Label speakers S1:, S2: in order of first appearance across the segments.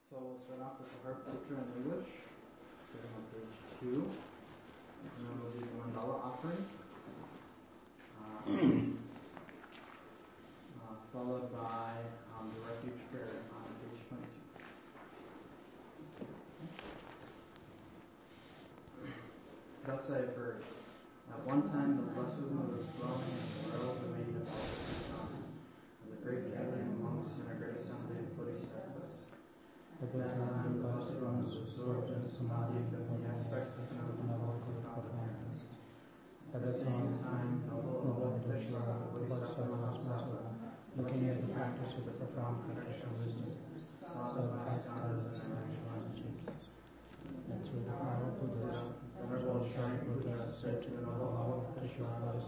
S1: So we'll start off with the Heart Sutra in English, starting on page 2. And then we'll do the mandala offering, followed by the refuge prayer on page 22. Thus I have heard. At one time the Blessed One was dwelling in the royal domain of the great gathering of monks in a great assembly of bodhisattvas. At that time, the Blessed One was absorbed into samadhi of the aspects of non-local awareness. At the same time, noble Avalokiteshvara, the Bodhisattva, looking at the practice of the profound perfection of wisdom, saw the vast gods and their actualities. And through the power of Buddha, Venerable Shariputra said to the noble Avalokiteshvara,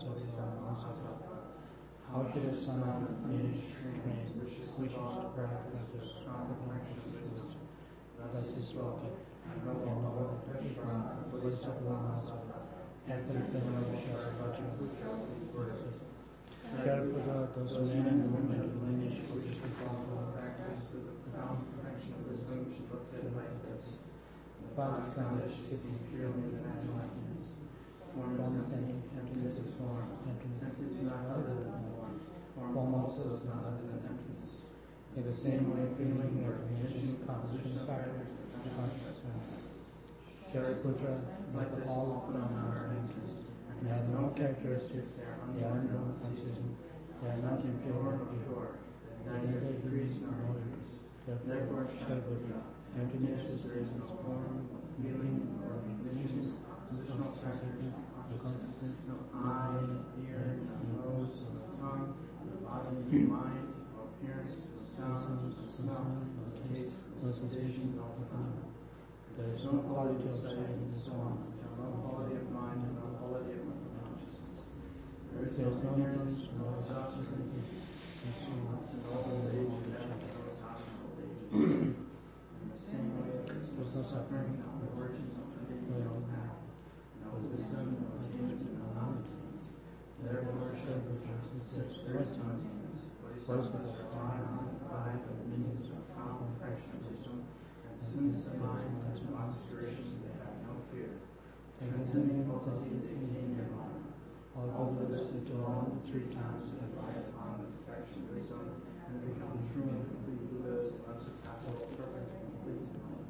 S1: how should a son of Manish trained wishes to practice profound perfection of wisdom? Thus he spoke, and noble Avalokiteshvara, the Bodhisattva, answered Venerable Shariputra these words. Shariputra, those men and women of lineage who wish to follow the practice of the profound perfection of wisdom should look at it like this. The five skandhas should be purely the natural emptiness. Form is empty, emptiness is form. Emptiness is not other than form. Form also is not other than emptiness. In the same way, feeling, recognition, composition factors are consciousness. Shariputra, like all phenomena are emptiness, and have no characteristics, they are unknown, unceasing, they are not impure nor pure, they neither decrease nor increase. Therefore, Shariputra, emptiness is there is no form, feeling, or recognition, positional factors, consciousness, no eye, no ear, no nose, no tongue, no body, no mind, no appearance, no sound, no smell, no taste, no sensation, no phenomena. There is no quality of sight and so on, until no quality of mind and no quality of consciousness. There is no ignorance, no exhaustion of peace, and so on, to no old age and death, no exhaustion of old age and death. In the same way, there is no suffering, no origin, no ending, no path, no wisdom, no attainment, and no non-attainment. Therefore, Shariputra, since there is no attainment, bodhisattvas are drawn by the means of profound perfection of wisdom. Since the minds have no obscurations, they have no fear. Transcending falsity, they attain nirvana. All those who dwell 3 times have relied upon the perfection of wisdom and become true and complete Buddhas and unsurpassable, perfect, and complete.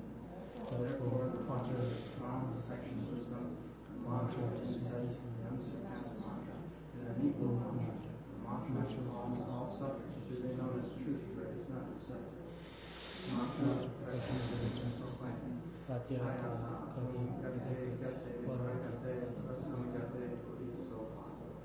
S1: Therefore, the mantra is profound perfection of wisdom, and the mantra is said to be the unsurpassed mantra, and an equal mantra. The mantra which calms all suffering should be known as truth, for it is not itself. Mantra of perfection is proclaimed. Tatyata kati gate gate varagate prasamagate bodhisoha.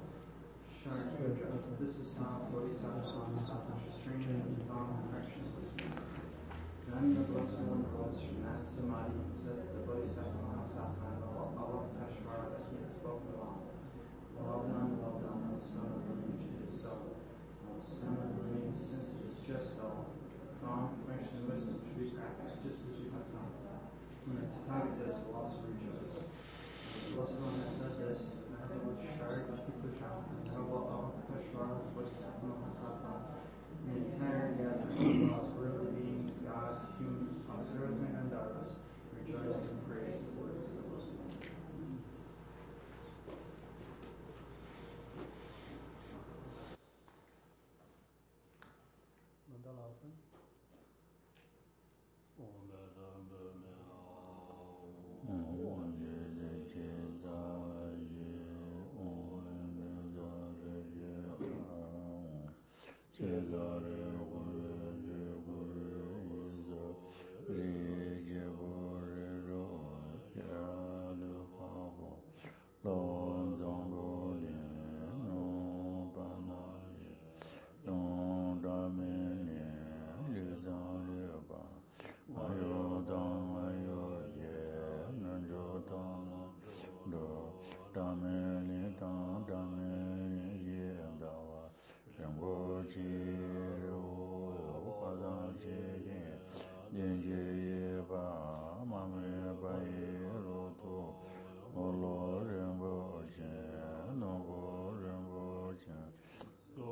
S1: Shariputra, this is how bodhisattvas should train in profound perfection of wisdom. Then the Blessed One rose from that samadhi and said to the Bodhisattva Mahasatma, Avalokiteshvara, that he had spoken long. Well done, O son of the lineage, it is so. O son of the lineage, since it is just so, profound perfection of wisdom should be practiced just as you have taught. When the Tathagatas will also rejoice. The Blessed One had said this, Venerable Shariputra, Venerable Avalokiteshvara, Bodhisattva Mahasatma, the entire gathering, as well as worldly beings, gods, humans, asuras, and gandharvas, rejoice and praise the words of the Blessed One. Mandala offering.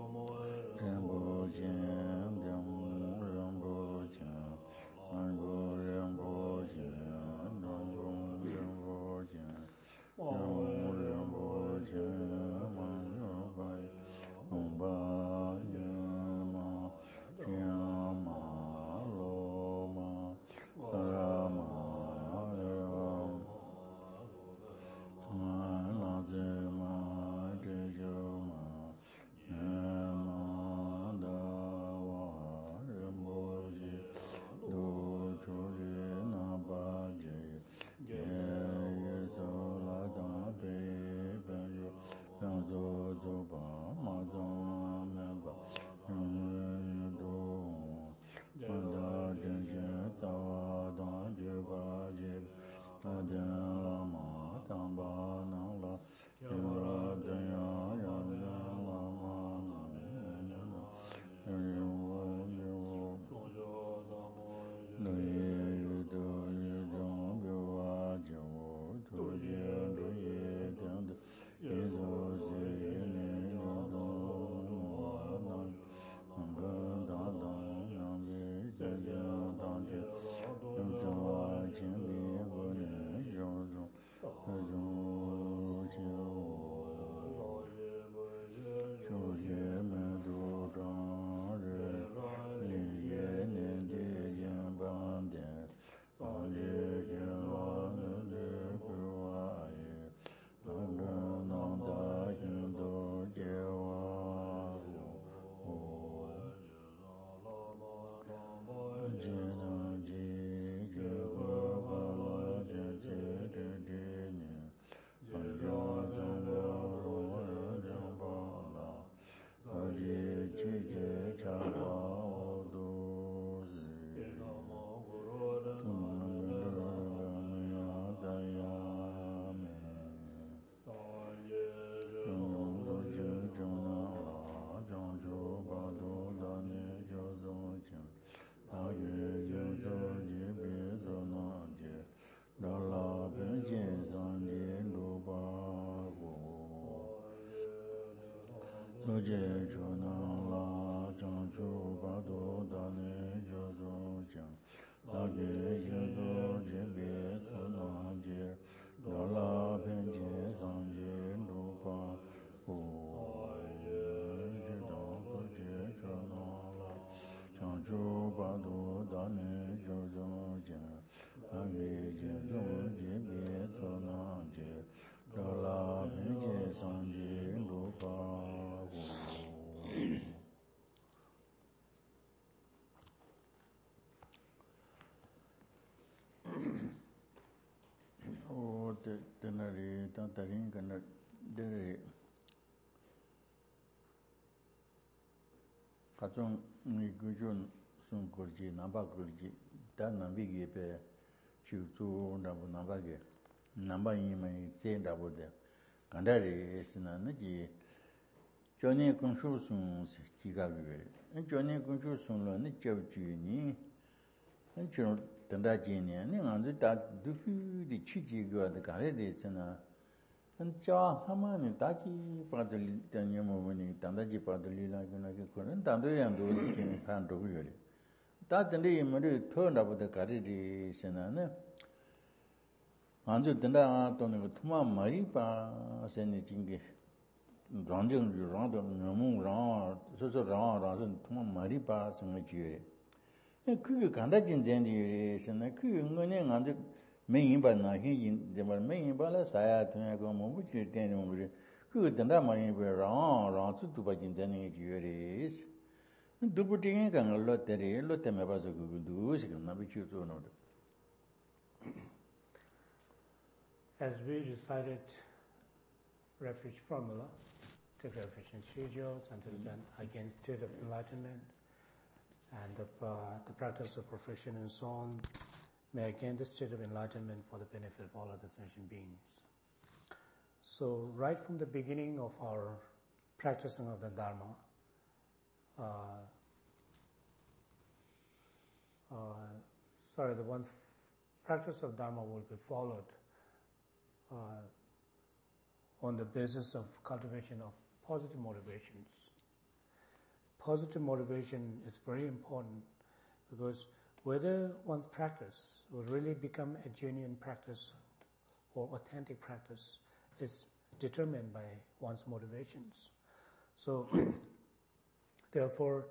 S1: Rinpoche,
S2: je chona la chang chu ba do da ne jo zo chang la ge je do je be so na je do la ben je sang je lu pa o je do so je chona la chang chu ba do da ne jo zo chang la ge je do je be so na je do la ben je sang je lu pa o tenari tantarin kana de kachong ni gujun sun kurji namba kurji ta nambi ge pe chu chu namba ge namba yi mai tse ndabo de kandari sina na ji joni kunshu sun ji ga ge joni kunshu sun lo ni chau ju ni an chu tanda ji ni ni ngan da du fu di chi ji ge de ga le de sina an cha hama ni da ji pa de li dan ye mo ni tanda ji pa de li la ge na ge ko ran dan do yang do ji pan do ge le da de li mo de to na bo de ga le de sina na 안주 된다 또는 그 투마 머리 봐 세네 진게 ranjung rang de nyamu rang so so rang 투마 머리 봐 생각 지에 그 간다 진전이 있으나 그 응원에 안주 매인 봐나 흰 정말 매인 봐라 사야 되는 거 뭐 붙일 때는 우리 그 된다 말이 랑 수도 봐 진전이 지에 두부팅에 간을 롯데리 롯데메 봐서 그도 지금 나비 주도 노도
S1: As we recited refuge formula, take refuge in Shijos until then again state of enlightenment and the practice of perfection and so on, may again the state of enlightenment for the benefit of all other sentient beings. So right from the beginning of our practicing of the Dharma, the one's practice of Dharma will be followed on the basis of cultivation of positive motivations. Positive motivation is very important because whether one's practice will really become a genuine practice or authentic practice is determined by one's motivations. So, therefore,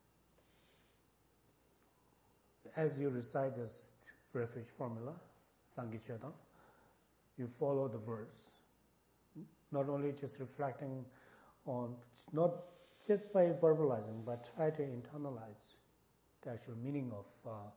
S1: as you recite this refuge formula, Sanghicheta, you follow the verse, not only just reflecting on, not just by verbalizing, but try to internalize the actual meaning of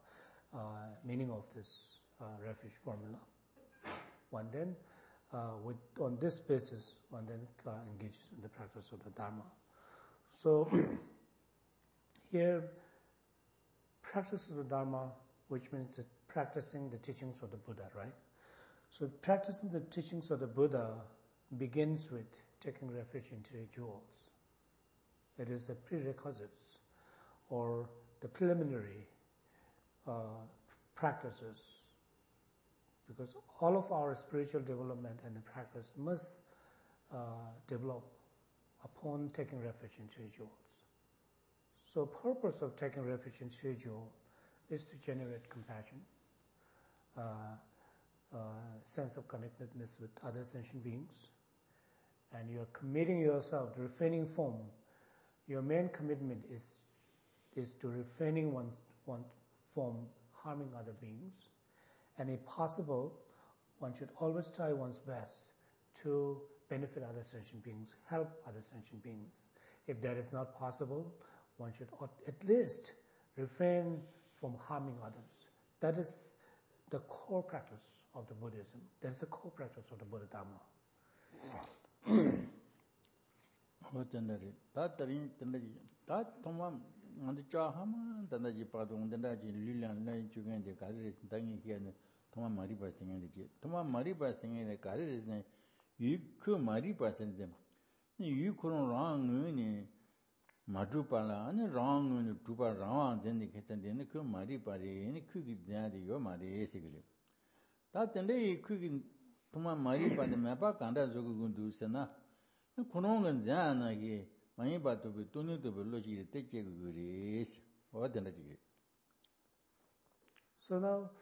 S1: this refuge formula. One then, on this basis, one then engages in the practice of the Dharma. So here, practice of the Dharma, which means that practicing the teachings of the Buddha, right? So practicing the teachings of the Buddha begins with taking refuge in three jewels. It is the prerequisites or the preliminary practices, because all of our spiritual development and the practice must develop upon taking refuge in three jewels. So purpose of taking refuge in three jewels is to generate compassion, sense of connectedness with other sentient beings, and you're committing yourself to refraining from, your main commitment is to refraining one from harming other beings, and if possible, one should always try one's best to benefit other sentient beings, help other sentient beings. If that is not possible, one should at least refrain from harming others. That is the core practice of the Buddhism. That is the core practice of the Buddha Dharma.
S2: 마주발라 아니 랑은 두발 랑 전에 개천되는 그 말이 발이 크기 대야지 요 말이 예식을 다 텐데 크기 도만 말이 발에 매바 간다 저거 군두스나 그놈은 자나게 Mahiba to be tuning to be logic, take a good is. What the logic?
S1: So now,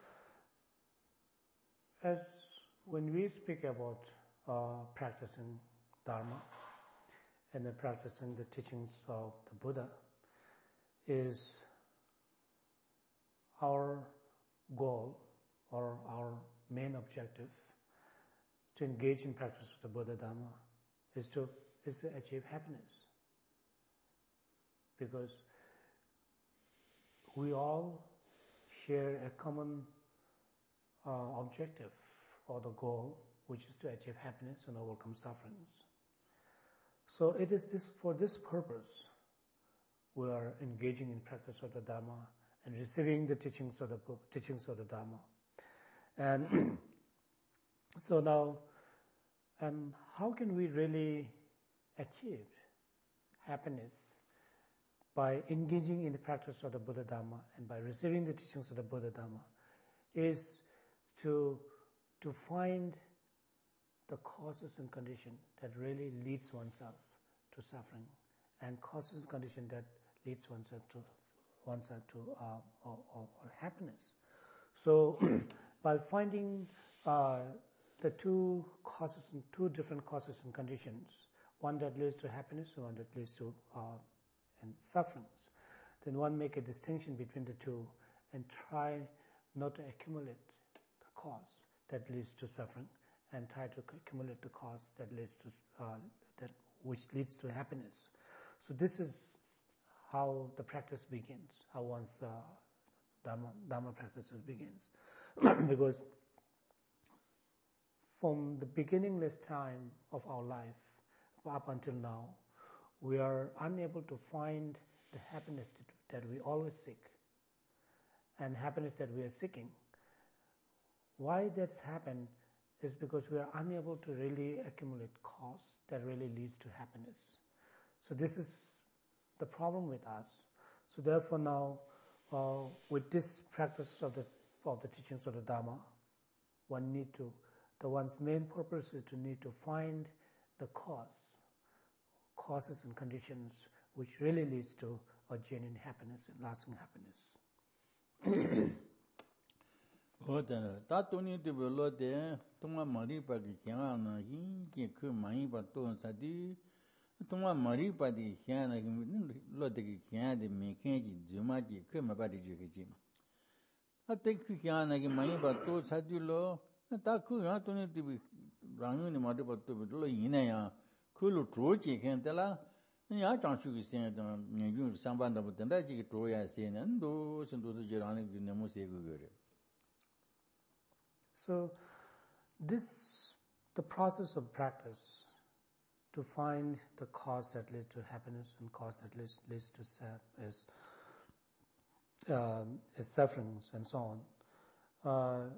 S1: as when we speak about practicing Dharma and then practicing the teachings of the Buddha, is our goal or our main objective to engage in practice of the Buddha Dharma is to achieve happiness. Because we all share a common objective or the goal, which is to achieve happiness and overcome sufferings. So it is for this purpose we are engaging in practice of the Dharma and receiving the teachings of the Dharma. And so now, and how can we really achieve happiness? By engaging in the practice of the Buddha Dharma and by receiving the teachings of the Buddha Dharma, is to find the causes and condition that really leads oneself to suffering, and causes and condition that leads oneself to happiness. So, by finding the two different causes and conditions, one that leads to happiness and one that leads to and sufferings, then one make a distinction between the two and try not to accumulate the cause that leads to suffering, and try to accumulate the cause that leads to which leads to happiness. So this is how the practice begins, how one's Dharma practices begins, because from the beginningless time of our life up until now, we are unable to find the happiness that we always seek, and happiness that we are seeking. Why that's happened is because we are unable to really accumulate cause that really leads to happiness. So this is the problem with us. So therefore now, with this practice of the teachings of the Dharma, one's main purpose is to need to find the causes and conditions which really leads to a genuine happiness and lasting happiness.
S2: Kulu troji can tell ya Chanchu saying somebody of the Magic Troya saying and those and those Geranic Nemusegure.
S1: So the process of practice to find the cause that leads to happiness and cause that leads to is sufferings and so on.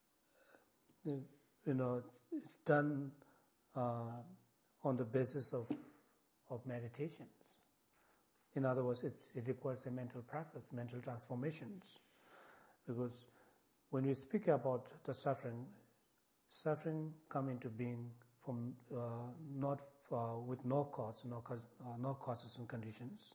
S1: It's done on the basis of meditations. In other words, it requires a mental practice, mental transformations. Because when we speak about the suffering come into being from with no causes and conditions.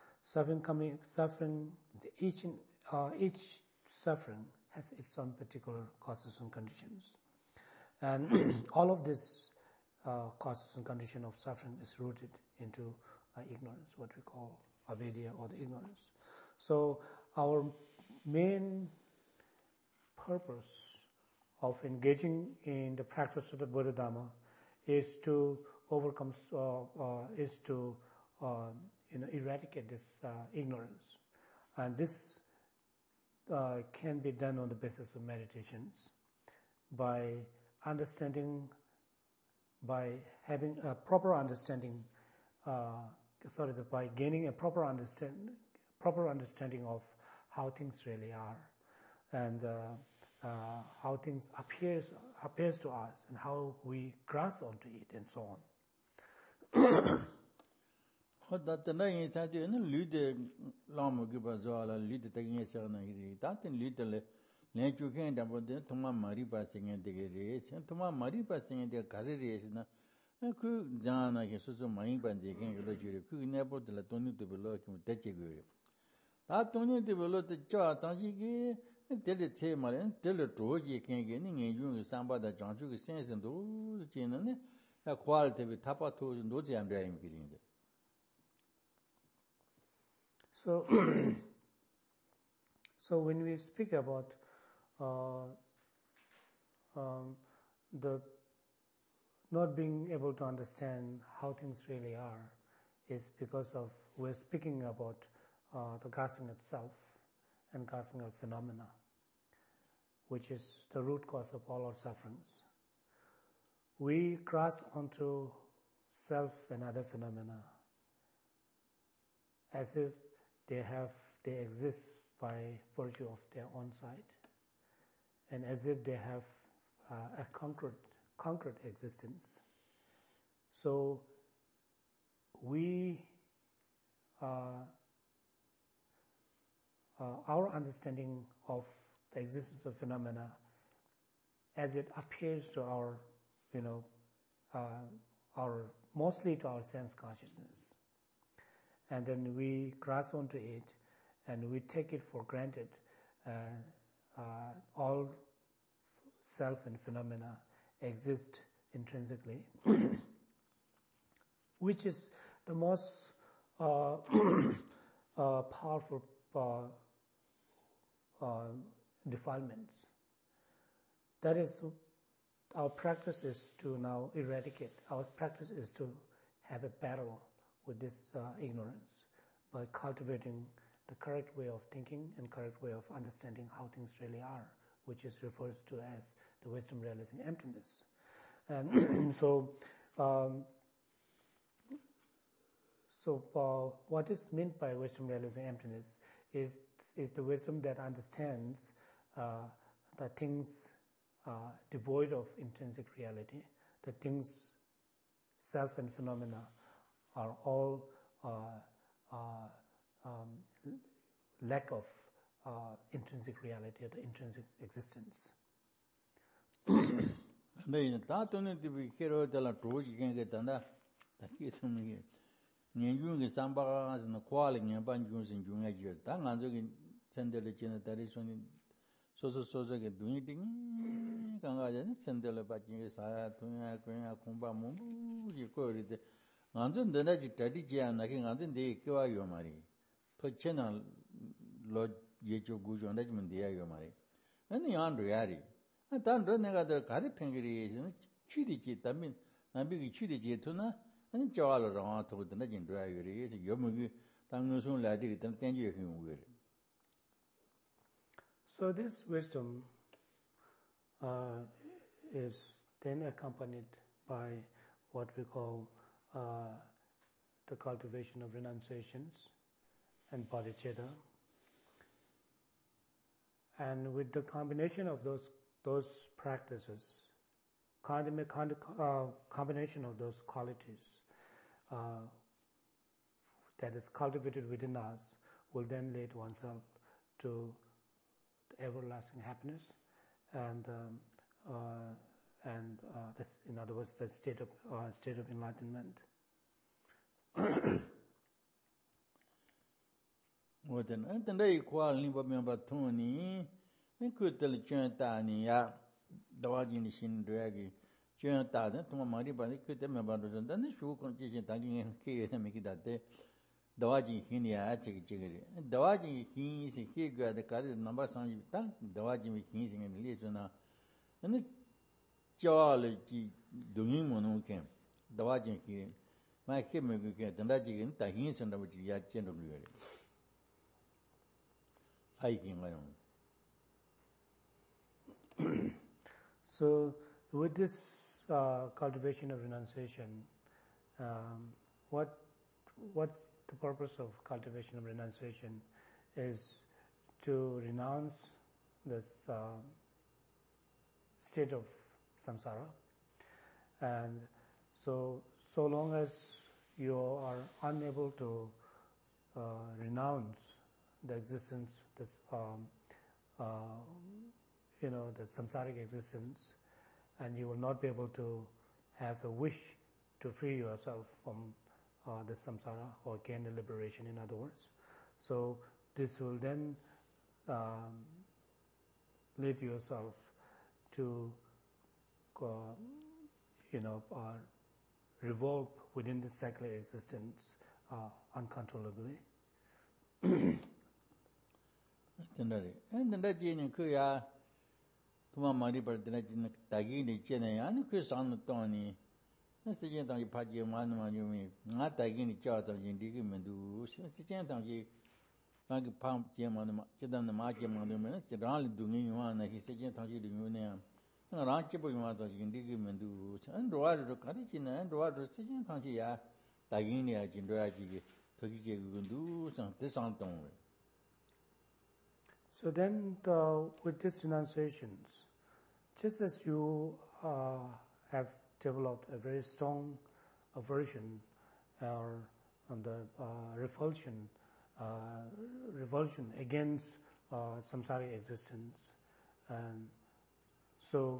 S1: Each suffering has its own particular causes and conditions, and all of this causes and condition of suffering is rooted into ignorance, what we call avidya or the ignorance. So our main purpose of engaging in the practice of the Buddha Dharma is to overcome, eradicate this ignorance, and this can be done on the basis of meditations, by having a proper understanding, by gaining a proper understanding of how things really are, and how things appears to us, and how we grasp onto it, and so on.
S2: 그 장하나게 소소 많이 반지 그거 주려 그 내버들 돈이 되불러 그 대체 그 다 돈이 되불러 저 장지기 될 때 말은 될 도지 그게 니 중 상바다 장주의 센스도 지는 야 퀄리티 타파토 노지 안 돼요 그린데
S1: So, so when we speak about the not being able to understand how things really are, is because of we're speaking about the grasping at self and grasping at phenomena, which is the root cause of all our sufferings. We grasp onto self and other phenomena as if they exist by virtue of their own side, and as if they have a conquered existence. So we our understanding of the existence of phenomena as it appears to our mostly to our sense consciousness, and then we grasp onto it and we take it for granted. All self and phenomena exist intrinsically, which is the most powerful defilements. That is, our practice is to now eradicate. Our practice is to have a battle with this ignorance by cultivating the correct way of thinking and correct way of understanding how things really are, which is referred to as the wisdom realizing emptiness. And so what is meant by wisdom realizing emptiness is the wisdom that understands that things devoid of intrinsic reality, that things, self and phenomena, are all lack of intrinsic reality or the intrinsic existence.
S2: 네, 다토는 디비 헤로달라 도지 겐게단다. 다키스미게. 년중의 삼바가는 퀄링 반중신 중에지. 당한적인 텐델을 지는 다리손이 소소소소게 눈이 띵 강가자는 텐델을 받기 사야 동야 그냥 공부 뭐지 거리데 완전 내나지 다리지 않나게 완전 내 교화요 말이. 더 채널 로 예조 구조나지면 돼요 말이. 아니 안도야리. 단도 내가 더 가리 팽기리에서는 취리지 담민 남비기 취리지 투나 아니 저알로 라와토도 나진 도야요리 예서 요무기 당노선 라디기 단 땡지에 힘우거리.
S1: So this wisdom is then accompanied by what we call the cultivation of renunciations and bodhicitta. And with the combination of those practices, combination of those qualities that is cultivated within us will then lead oneself to everlasting happiness and this, in other words, the state of enlightenment.
S2: 뭐든 근데 퀄리 보면 바통이 그들 쩐다니야 도와지는 신도야기 쩐다는 또 말이 바니 그때만 봐도 전다는 수건 지진 당긴 게에 메기다데 도와지 힘이야 지기지기 도와지 힘이 시기가 가르 넘버 상이 땅 도와지 힘이 생긴 리잖아 근데 저알지 동의모노케 도와지 힘 마케 메기게 단다지긴 다 힘이 선다고 지야 쩐도 그래
S1: So with this cultivation of renunciation, what's the purpose of cultivation of renunciation is to renounce this state of samsara, and so long as you are unable to renounce the existence, this the samsaric existence, and you will not be able to have a wish to free yourself from the samsara or gain the liberation, in other words. So this will then lead yourself to revolve within the cyclic existence uncontrollably.
S2: Tendari. And then that gene kuya Tuma Mari Partina Tagini Chene, and Chris on the Tony. That's the gentle party of Manumani, not Tagini Charter in Digimendu, since the gentle like a pump German, Chedan the Market Monument, the only doing one, he said, gentle union. And Ranchipo Matas in Digimendu, and water to Karicina, and water to Tangia, Tagini, Jindraji, Toki Gundu, and this Anton.
S1: So then, with these renunciations, just as you have developed a very strong aversion or the revulsion against samsaric existence, and so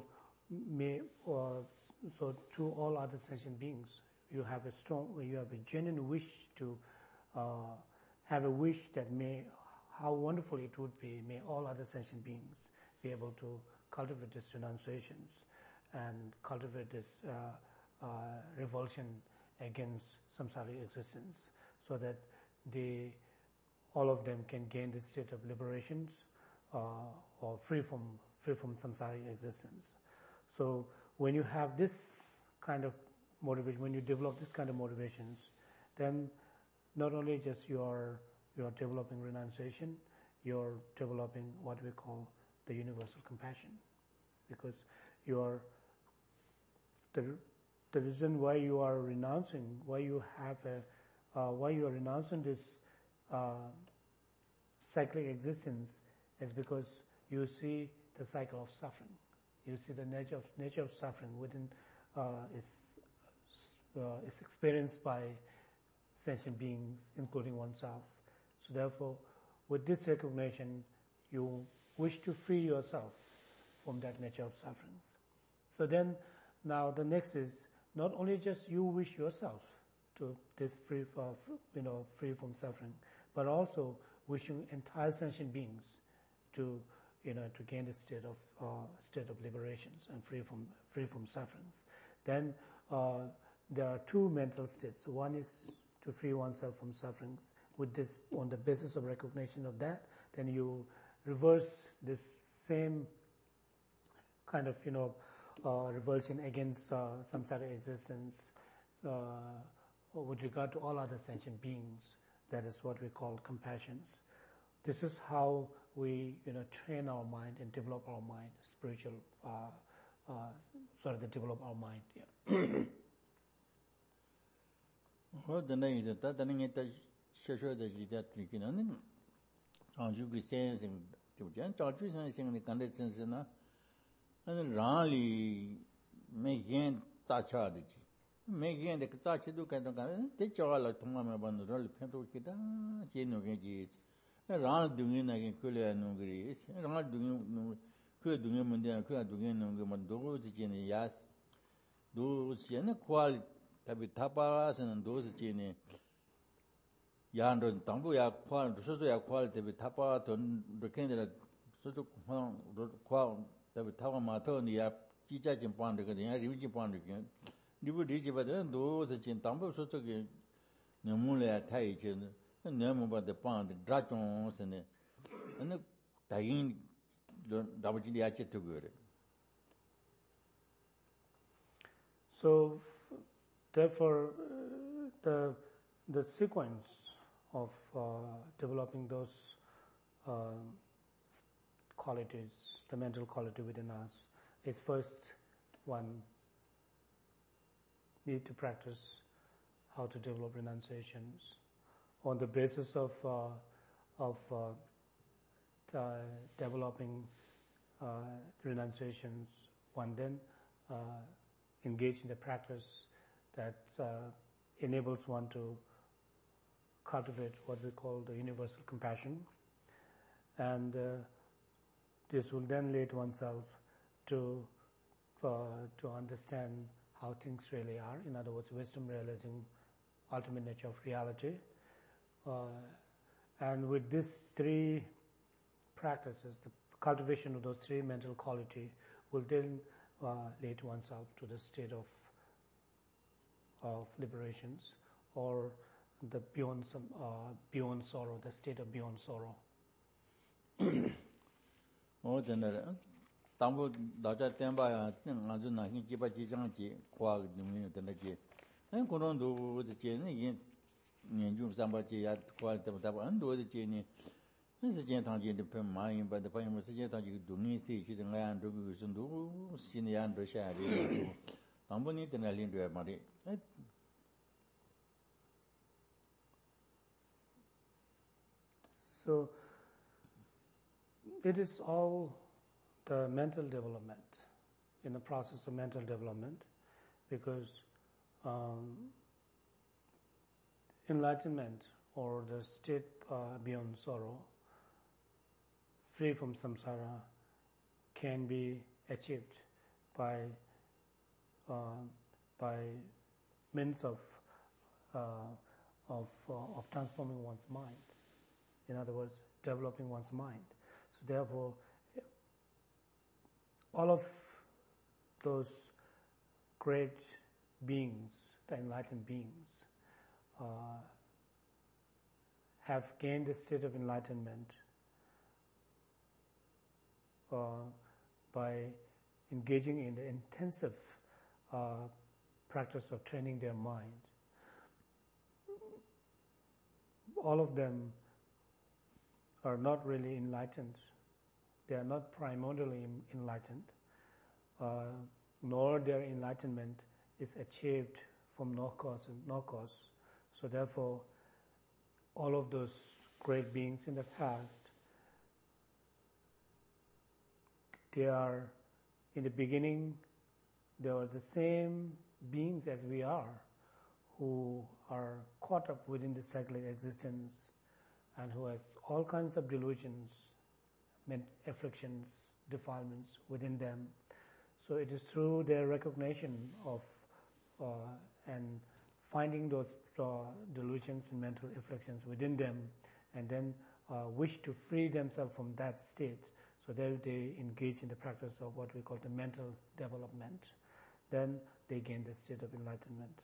S1: to all other sentient beings, you have a genuine wish to have a wish that how wonderful it would be, may all other sentient beings be able to cultivate these renunciations and cultivate this revulsion against samsaric existence, so that all of them can gain the state of liberations or free from samsaric existence. So when you have this kind of motivation, when you develop this kind of motivations, then not only just you are developing renunciation, you're developing what we call the universal compassion, because the reason why you are renouncing, why you are renouncing this cyclic existence, is because you see the cycle of suffering. You see the nature of suffering within is experienced by sentient beings, including oneself. So therefore, with this recognition, you wish to free yourself from that nature of sufferings. So then, now the next is not only just you wish yourself to this free from suffering, but also wishing entire sentient beings to gain the state of liberations and free from sufferings. Then there are two mental states. One is to free oneself from sufferings. With this, on the basis of recognition of that, then you reverse this same kind of revulsion against samsara existence with regard to all other sentient beings. That is what we call compassions. This is how we train our mind and develop our mind, spiritual develop our mind. Yeah.
S2: The Anju saying to Jan Charges and saying the conditions and Raleigh making Tachadiji. Making the Tachidu Katakan, take all of Tomama Bandol, Pento Kita, Chino Gagis, and Ran doing again Kulia no Greece, and Ran doing Kuya doing Mundia, Kuya doing no Mandos, Genias, those Jena quality tapas and those Genie. Yandon Tambu Yaquan, Soto Yaqual, the Tapa, to Rekindle Soto Qual, the Tawa Mato, and the Chicha in Pond again, the Rigi Pond again. You would reach about those that in Tambu Soto again, no Mule Taich, and no about the pond, the Dragons, and the Tayin Dabajiliache to good.
S1: So, therefore, the sequence of developing those qualities, the mental quality within us, is first one need to practice how to develop renunciations. On the basis of developing renunciations, one then engage in the practice that enables one to cultivate what we call the universal compassion, and this will then lead oneself to understand how things really are. In other words, wisdom realizing ultimate nature of reality. And with these three practices, the cultivation of those three mental qualities will then lead oneself to the state of liberations, or the beyond sorrow, the state of beyond sorrow.
S2: Tambo daja temba ya ngaju na hin jiba ji jang ji kwa ni de na ji an ko non do de ji ni yin nian ju samba ji ya kwa de da an do de ji ni ni se jian tang ji de pen ma yin ba de pa yin se jian tang ji du ni si ji de nga yan do gu sun do xin yan do sha ri tambo ni de na lin de ma de
S1: So it is all the mental development, in the process of mental development, because enlightenment, or the state beyond sorrow, free from samsara, can be achieved by means of transforming one's mind. In other words, developing one's mind. So therefore, all of those great beings, the enlightened beings, have gained the state of enlightenment by engaging in the intensive practice of training their mind. All of them are not really enlightened. They are not primordially enlightened, nor their enlightenment is achieved from no cause. So therefore, all of those great beings in the past, they are, in the beginning, they are the same beings as we are, who are caught up within the cyclic existence and who has all kinds of delusions, afflictions, defilements within them. So it is through their recognition of and finding those delusions and mental afflictions within them, and then wish to free themselves from that state, so that they engage in the practice of what we call the mental development. Then they gain the state of enlightenment.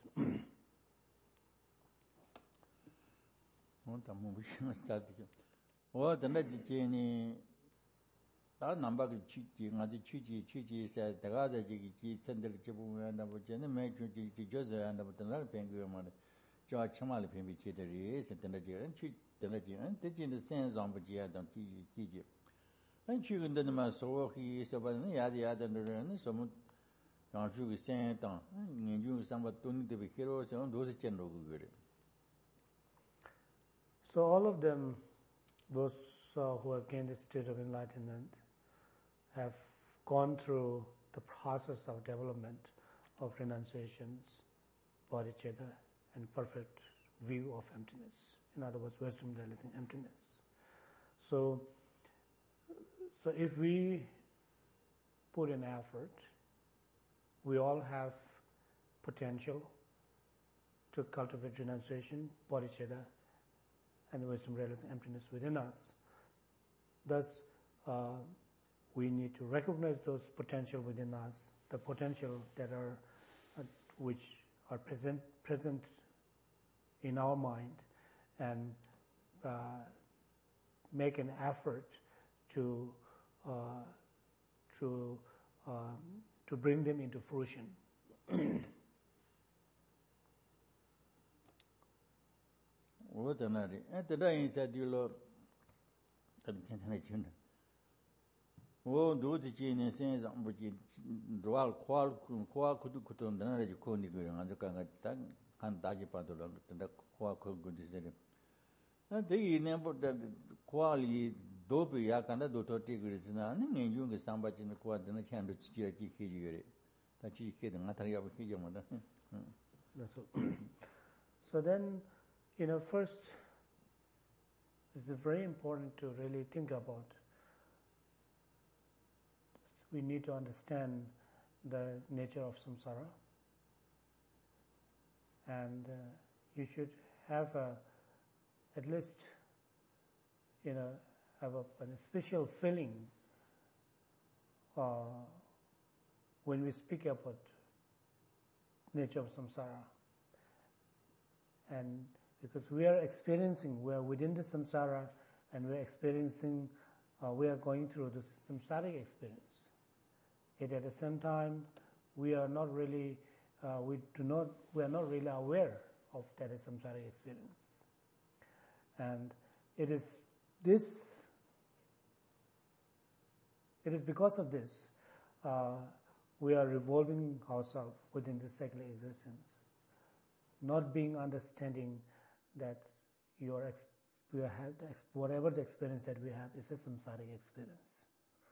S2: 다 남바기 취지 가지 취지 세 내가 저기 전들 지부면다 보잖아 매주지 저저 한다 보다 뱅고 말에 저 참말이 뱅비 제들이 센터지 취 되는지 대진의 센상 부지야던 지지 안 취근데만 소호히 서바는 야야던들은 소문 장주의 센당 인중 상바 돈도 비케로서 도스 젠로고 그래.
S1: So all of them, those who have gained the state of enlightenment, have gone through the process of development of renunciations, bodhicitta, and perfect view of emptiness. In other words, wisdom realizing emptiness. So if we put in effort, we all have potential to cultivate renunciation, bodhicitta, and wisdom realizing emptiness within us. Thus, we need to recognize those potential within us, the potential that are which are present in our mind, and make an effort to bring them into fruition.
S2: 오더나리 에더다 인사디로 괜찮아 준다 오 노지지는 생상 뭐지 로알 콜 쿠도나리 코니 그냥 아주 한 다지 빠도라 근데 코아 그군디세리 대이 네보다 콜이 도비 약간다 도토티 그러지나 아니 용게 상바지는 코아드는 찬도 지지지 해주래 다 지지해도 나타나고 해줘만
S1: So then, first, it's very important to really think about. We need to understand the nature of samsara, and you should have at least, have a special feeling when we speak about nature of samsara. And because we are within the samsara, and we are going through the samsaric experience. Yet at the same time, we are not really aware of that samsaric experience. And it is because of this we are revolving ourselves within the cyclic existence, not being understanding that whatever the experience that we have is a samsaric experience.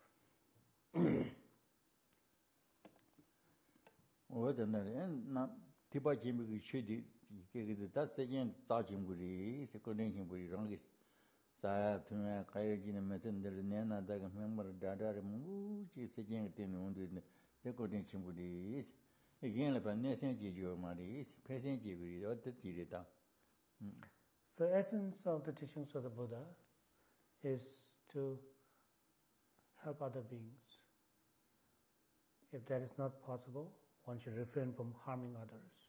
S2: Tiba jimbi chudi da sejen za jimburi se ko len jimburi rangi sa tunya kaya jina meten del nena da ga member da da mu ji sejen tin undu de ko den jimburi again la pa ne sen ji jo ma ri pe sen ji guri do de ji da.
S1: So essence of the teachings of the Buddha is to help other beings. If that is not possible, one should refrain from harming others.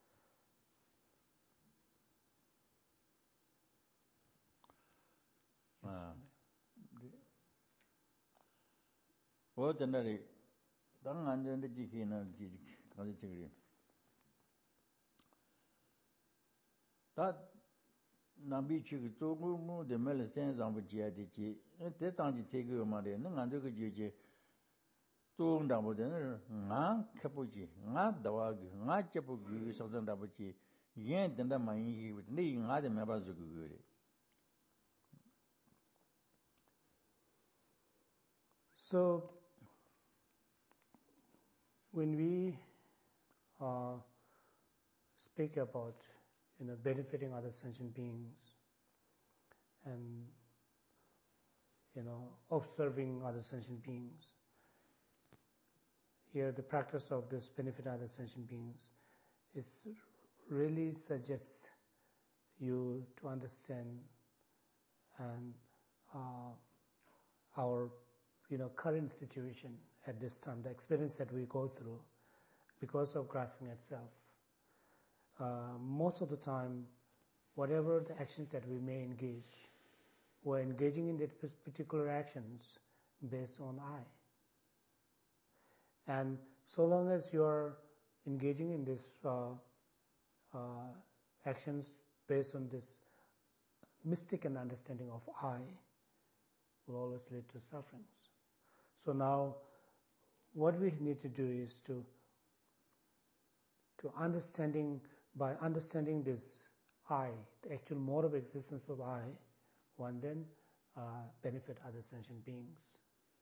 S2: What the Dang and the Jikina Jik. That Nabi Chik to the Melisens on which Yadichi, at that time you take your mother, and under the Jiji. Two double dinner, not capucci, not the wag, not chapu, something dabuchi, yen than the money with leading other members of good.
S1: So, when we speak about benefiting other sentient beings and observing other sentient beings, here the practice of this benefit other sentient beings really suggests you to understand and our current situation at this time, the experience that we go through because of grasping at self. Most of the time, whatever the actions that we may engage, we're engaging in that particular actions based on I. And so long as you're engaging in this actions based on this mistaken understanding of I, will always lead to sufferings. So now, what we need to do is by understanding this I, the actual mode of existence of I, one then benefit other sentient beings.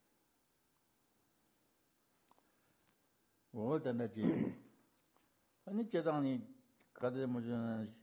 S2: What the Naji? Any Jedani Kadamujan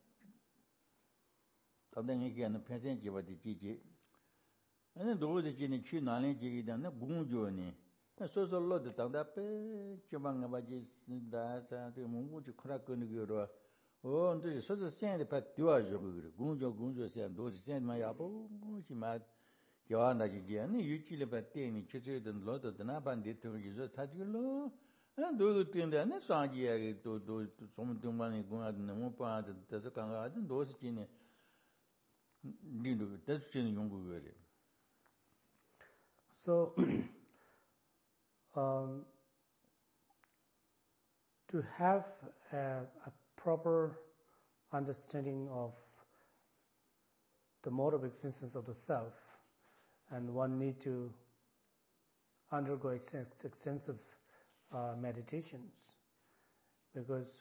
S2: Tadangi and the peasant of the Gigi. And then those Jini Chinani Jigi and the Gunjoni. And so a lot of Tandape, Chamangabajis, that the Mungu Krakun. Oh, and this is the same part Duajo, Gunjo said, those send my apple, she might. Joanna Gigi, and you chill about 10 churches and lot of the Naban did to use a tadulo. And do the thing that next song to do something money going out in the one part of the Kanga and those gene. That's in Yungu.
S1: So, to have a proper understanding of the mode of existence of the self, and one need to undergo extensive meditations, because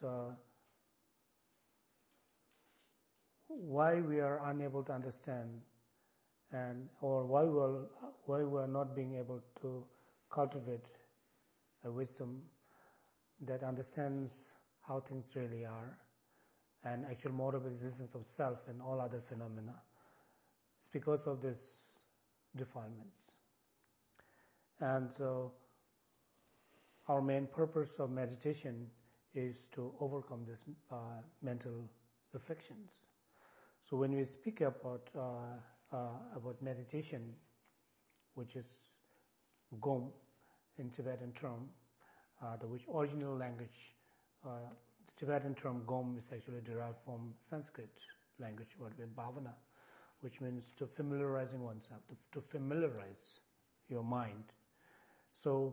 S1: why we are unable to understand or why we are not being able to cultivate a wisdom that understands how things really are and actual mode of existence of self and all other phenomena. It's because of these defilements. And so our main purpose of meditation is to overcome this mental afflictions. So when we speak about meditation, which is Gom in Tibetan term, which original language, the Tibetan term Gom is actually derived from Sanskrit language, what we bhavana, which means to familiarizing oneself, to familiarize your mind. So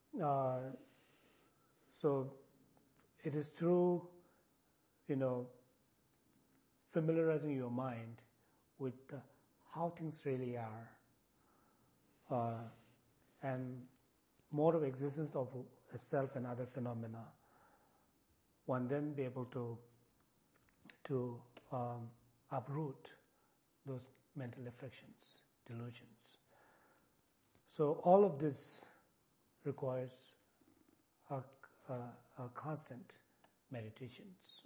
S1: it is through, familiarizing your mind with how things really are, and mode of existence of self and other phenomena, one then be able to uproot those mental afflictions, delusions. So all of this requires a constant meditations.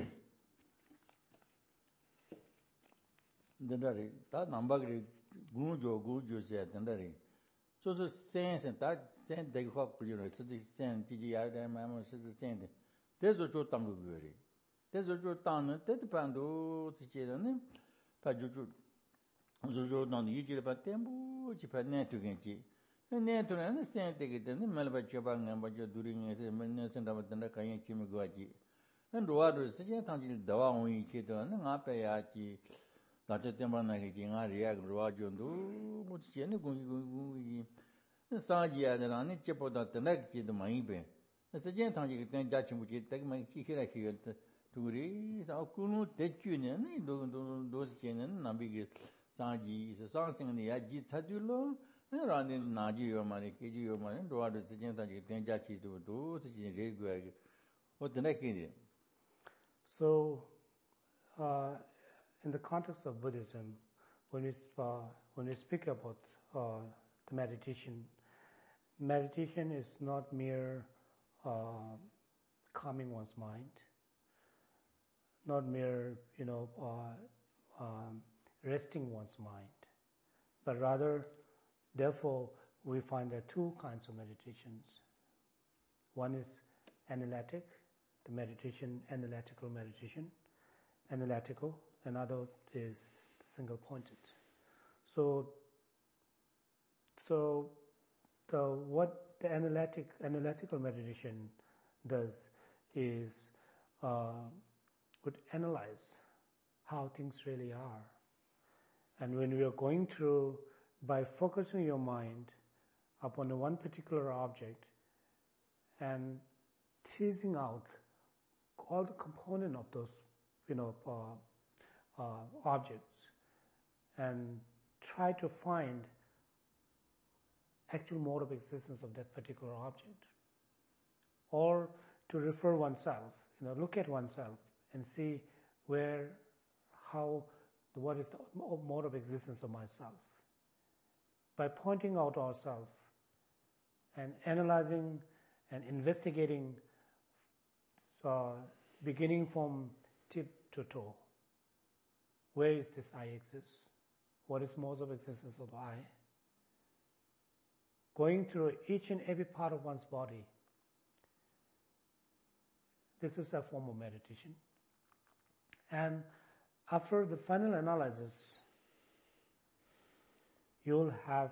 S2: Dendari, ta nambagri gu se dendari. So sen ta sen de fa kujiro, so sen ji ya de ma mo so sen de. Dezo jo tambu buri. Dezo jo tan te pando ti che ne. Pa jo non yi ji ba tembu ji pa ne tu gen ji. Ne to ne sen de ge de ne mel ba che ba ngam ba jo duri nge se men ne sen da ba den da kan yin chi mi gwa ji. En ro do se je tang ji da wa won yi che do ne nga pe ya ji. 다들 때문에 나기가 리액 로아존도 뭐지네 공기 사지야 되나니 째보다 때나기도 많이 배 그래서 제 당시 그때 자치무지 딱 많이 키히라키가 둘이 사쿠노 대주는 도도도지는 남비게 사지 사상생의 야지 차줄로 라니 나지요 많이 깨지요 많이 로아도 제 당시 그때 자치도 도지 레고야 어때나키네
S1: So in the context of Buddhism, when we speak about the meditation is not mere calming one's mind, not mere resting one's mind, but rather, therefore, we find there are two kinds of meditations. One is analytic, the meditation, analytical meditation, analytical. Another is single-pointed. So what the analytical meditation does is would analyze how things really are. And when we are going through, by focusing your mind upon one particular object and teasing out all the component of those, objects, and try to find actual mode of existence of that particular object, or to refer oneself, look at oneself and see what is the mode of existence of myself. By pointing out ourselves and analyzing and investigating, beginning from tip to toe. Where is this I exist? What is mode of existence of I? Going through each and every part of one's body. This is a form of meditation. And after the final analysis, you'll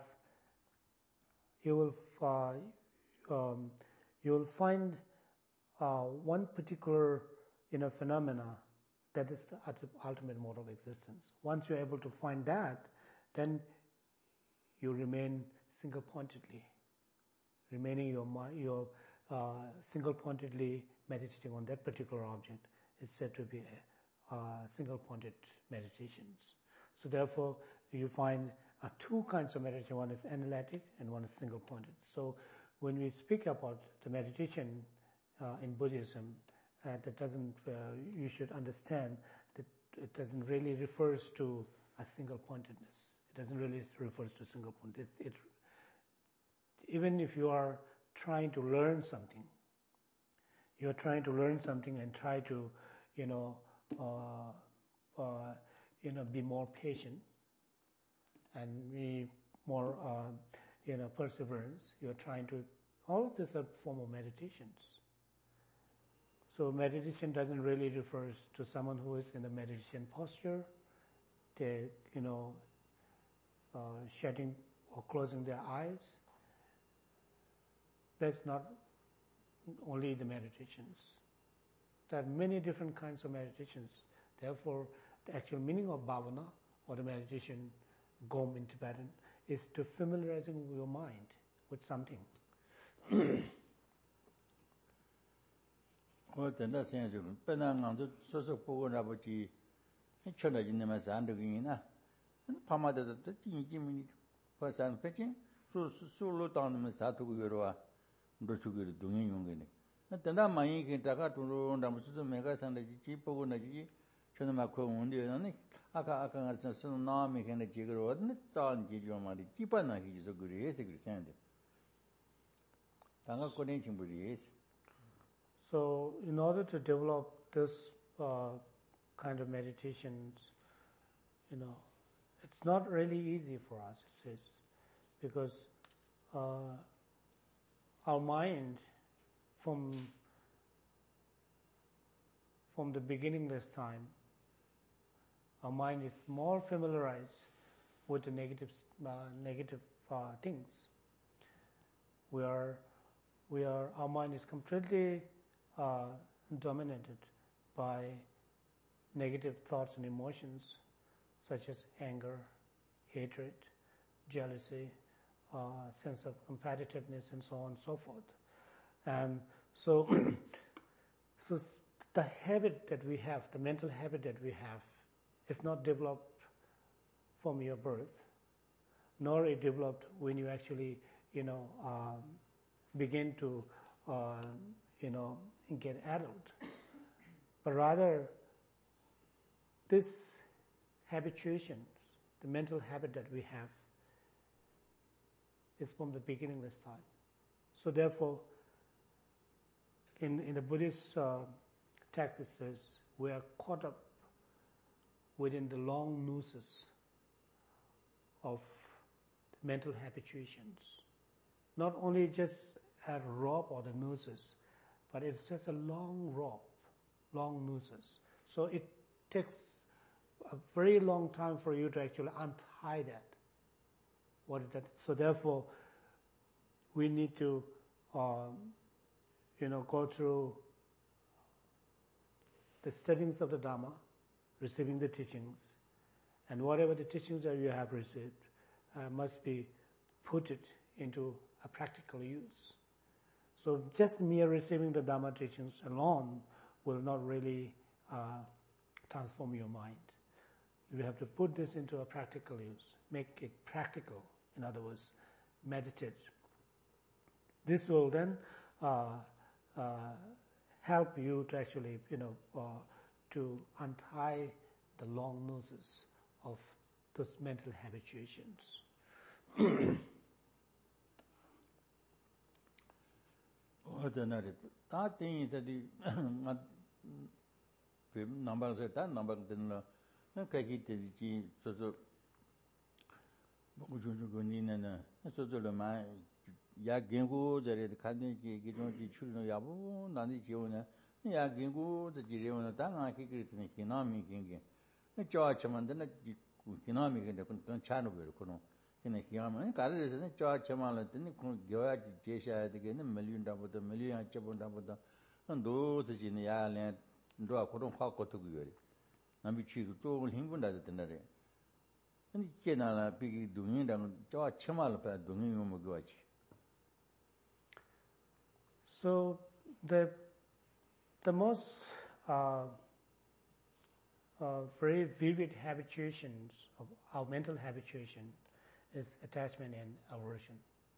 S1: find one particular phenomena that is the ultimate mode of existence. Once you're able to find that, then you remain single-pointedly, remaining your single-pointedly meditating on that particular object. It's said to be single-pointed meditations. So therefore, you find two kinds of meditation. One is analytic and one is single-pointed. So when we speak about the meditation in Buddhism, that doesn't. You should understand that it doesn't really refers to a single-pointedness. It doesn't really refers to single-pointed. Even if you are trying to learn something, you are trying to learn something and try to, be more patient and be more, perseverance. You are trying to. All of these are form of meditations. So meditation doesn't really refer to someone who is in the meditation posture. They, shutting or closing their eyes. That's not only the meditations. There are many different kinds of meditations. Therefore, the actual meaning of bhavana or the meditation, gom in Tibetan, is to familiarizing your mind with something.
S2: tenda sen ju pena ngang zu so so po na bo ji chon da jin ma san de yin na pa ma de de ji ji mi pa san pe jin su lo dang de sa tu ge ro wa ndo chu ge du yin yong ge ne na tenda ma yin ge da ga tu ro da mo su me ga san de ji po na ji chon ma ko won de na ni aka ga san na me ge ne ji ge ro ne za ji jo ma de ji pa na ge ji so ge re se ge san de da ga ko ne ching bu ri.
S1: So, in order to develop this kind of meditations, it's not really easy for us, it says, because our mind, from the beginningless time, our mind is more familiarized with the negative things. Our mind is completely dominated by negative thoughts and emotions such as anger, hatred, jealousy, sense of competitiveness, and so on and so forth. And so, so the habit that we have, the mental habit that we have, is not developed from your birth, nor it developed when you actually, begin to, get adult. But rather, this habituation, the mental habit that we have, is from the beginningless time. So therefore, in the Buddhist text it says, we are caught up within the long nooses of mental habituations. Not only just a rope or the nooses, but it's just a long rope, long nooses. So it takes a very long time for you to actually untie that. What is that? So therefore, we need to, go through the studies of the Dhamma, receiving the teachings, and whatever the teachings that you have received must be put it into a practical use. So just mere receiving the Dhamma teachings alone will not really transform your mind. You have to put this into a practical use, make it practical, in other words, meditate. This will then help you to actually, to untie the long nooses of those mental habituations.
S2: Ya gengu zare khadne ki gidon ki chulno yabu nani jiwna ya gengu de jirewna da nga ki kritne kinami genge ne chawa chaman de na kinami gende kun chanu gero kono ene kiyama kare de ne chawa chamala de ne kun gyoya jesha de ne million da boda million chabon da boda ndo de jine ya le ndo akoro pha ko to gyore nami chi to hingun da de ne ni kena la bi dunyin da chawa chamala pa dunyin mo gwachi.
S1: So the most very vivid habituations of our mental habituation is attachment and aversion.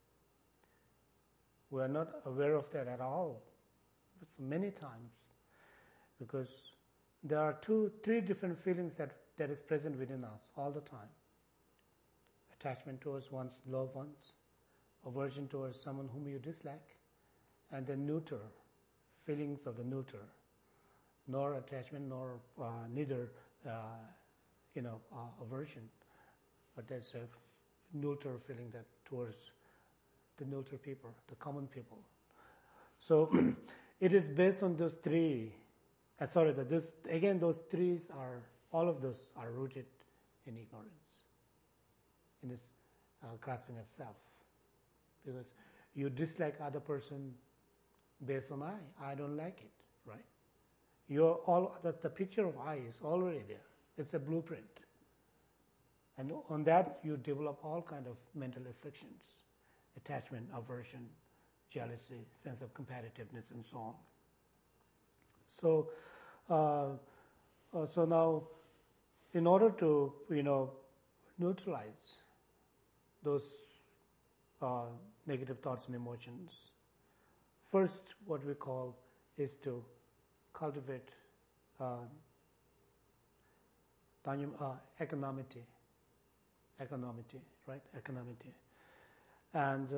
S1: We are not aware of that at all. It's many times, because there are 3 different feelings that is present within us all the time. Attachment towards one's loved ones, aversion towards someone whom you dislike, and the neuter, feelings of the neuter, nor attachment, nor neither, aversion, but there's a neuter feeling that towards the neuter people, the common people. So, it is based on those three. Those three all of those are rooted in ignorance, in this grasping at self. Because you dislike other person based on I don't like it, right? The picture of I is already there. It's a blueprint. And on that you develop all kind of mental afflictions, attachment, aversion, jealousy, sense of competitiveness, and so on. So now, in order to neutralize those negative thoughts and emotions, first what we call is to cultivate equanimity, right? Equanimity, and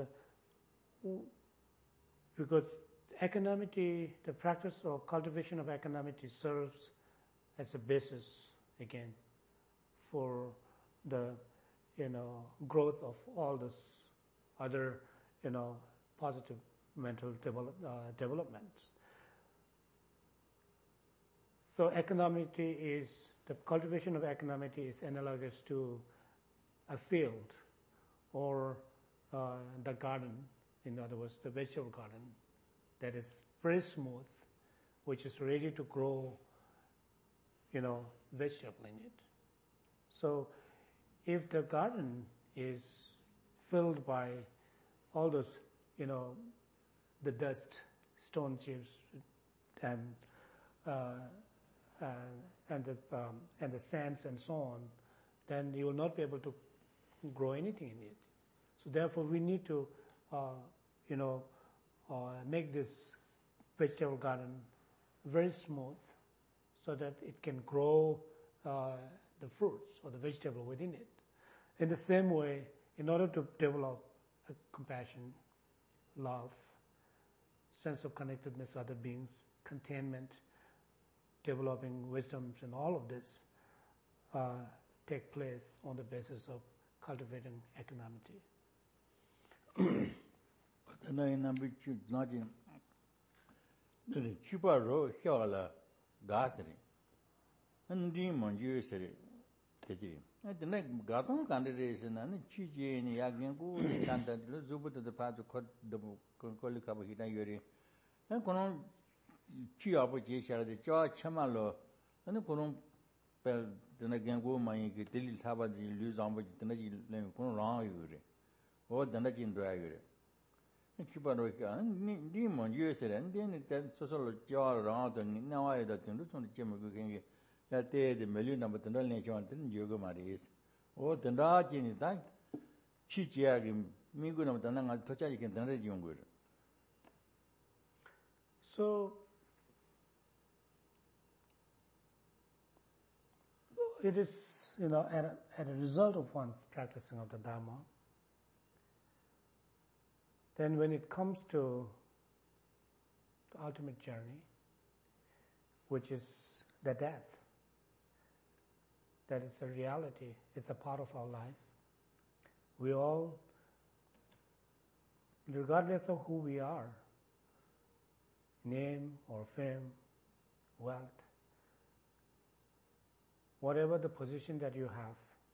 S1: because equanimity, the practice or cultivation of equanimity serves as a basis again for the growth of all this other positive mental developments. So the cultivation of equanimity is analogous to a field or the garden, in other words, the vegetable garden that is very smooth, which is ready to grow, vegetable in it. So if the garden is filled by all those, the dust, stone chips, and the sands and so on, then you will not be able to grow anything in it. So therefore, we need to, make this vegetable garden very smooth, so that it can grow the fruits or the vegetable within it. In the same way, in order to develop compassion, love, sense of connectedness with other beings, containment, developing wisdoms, and all of this take place on the basis of cultivating equanimity. So it is, at a result of one's practicing of the Dharma, then when it comes to the ultimate journey, which is the death, that is a reality, it's a part of our life. We all, regardless of who we are, name or fame, wealth, whatever the position that you have,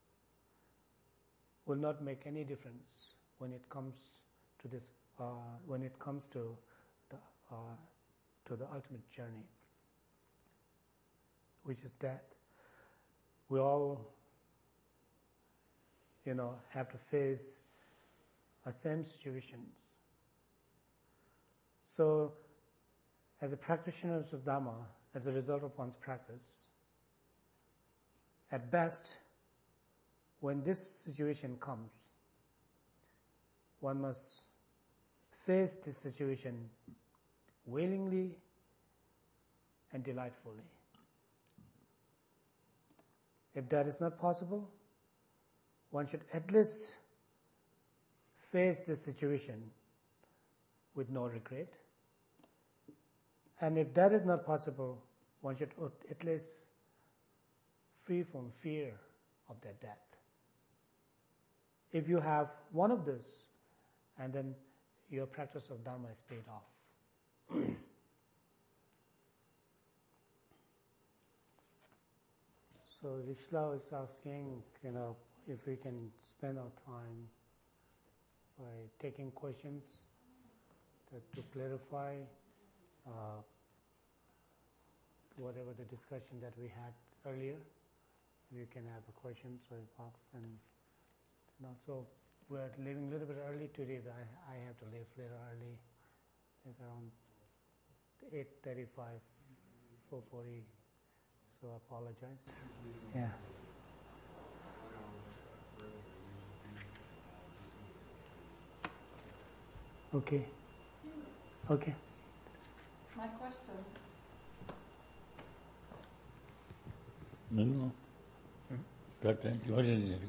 S1: will not make any difference when it comes to this. When it comes to the ultimate journey, which is death. We all, have to face the same situations. So, as a practitioner of Dhamma, as a result of one's practice, at best, when this situation comes, one must face this situation willingly and delightfully. If that is not possible, one should at least face the situation with no regret. And if that is not possible, one should at least free from fear of that death. If you have one of those, and then your practice of Dhamma is paid off. So Vishla is asking, if we can spend our time by taking questions to clarify whatever the discussion that we had earlier. You can have a question, so it box and so we're leaving a little bit early today, but I have to leave a little early, like around 8:35, 4:40. So I apologize. Yeah. Okay. Okay.
S3: My question.
S2: No. That time,
S1: Tell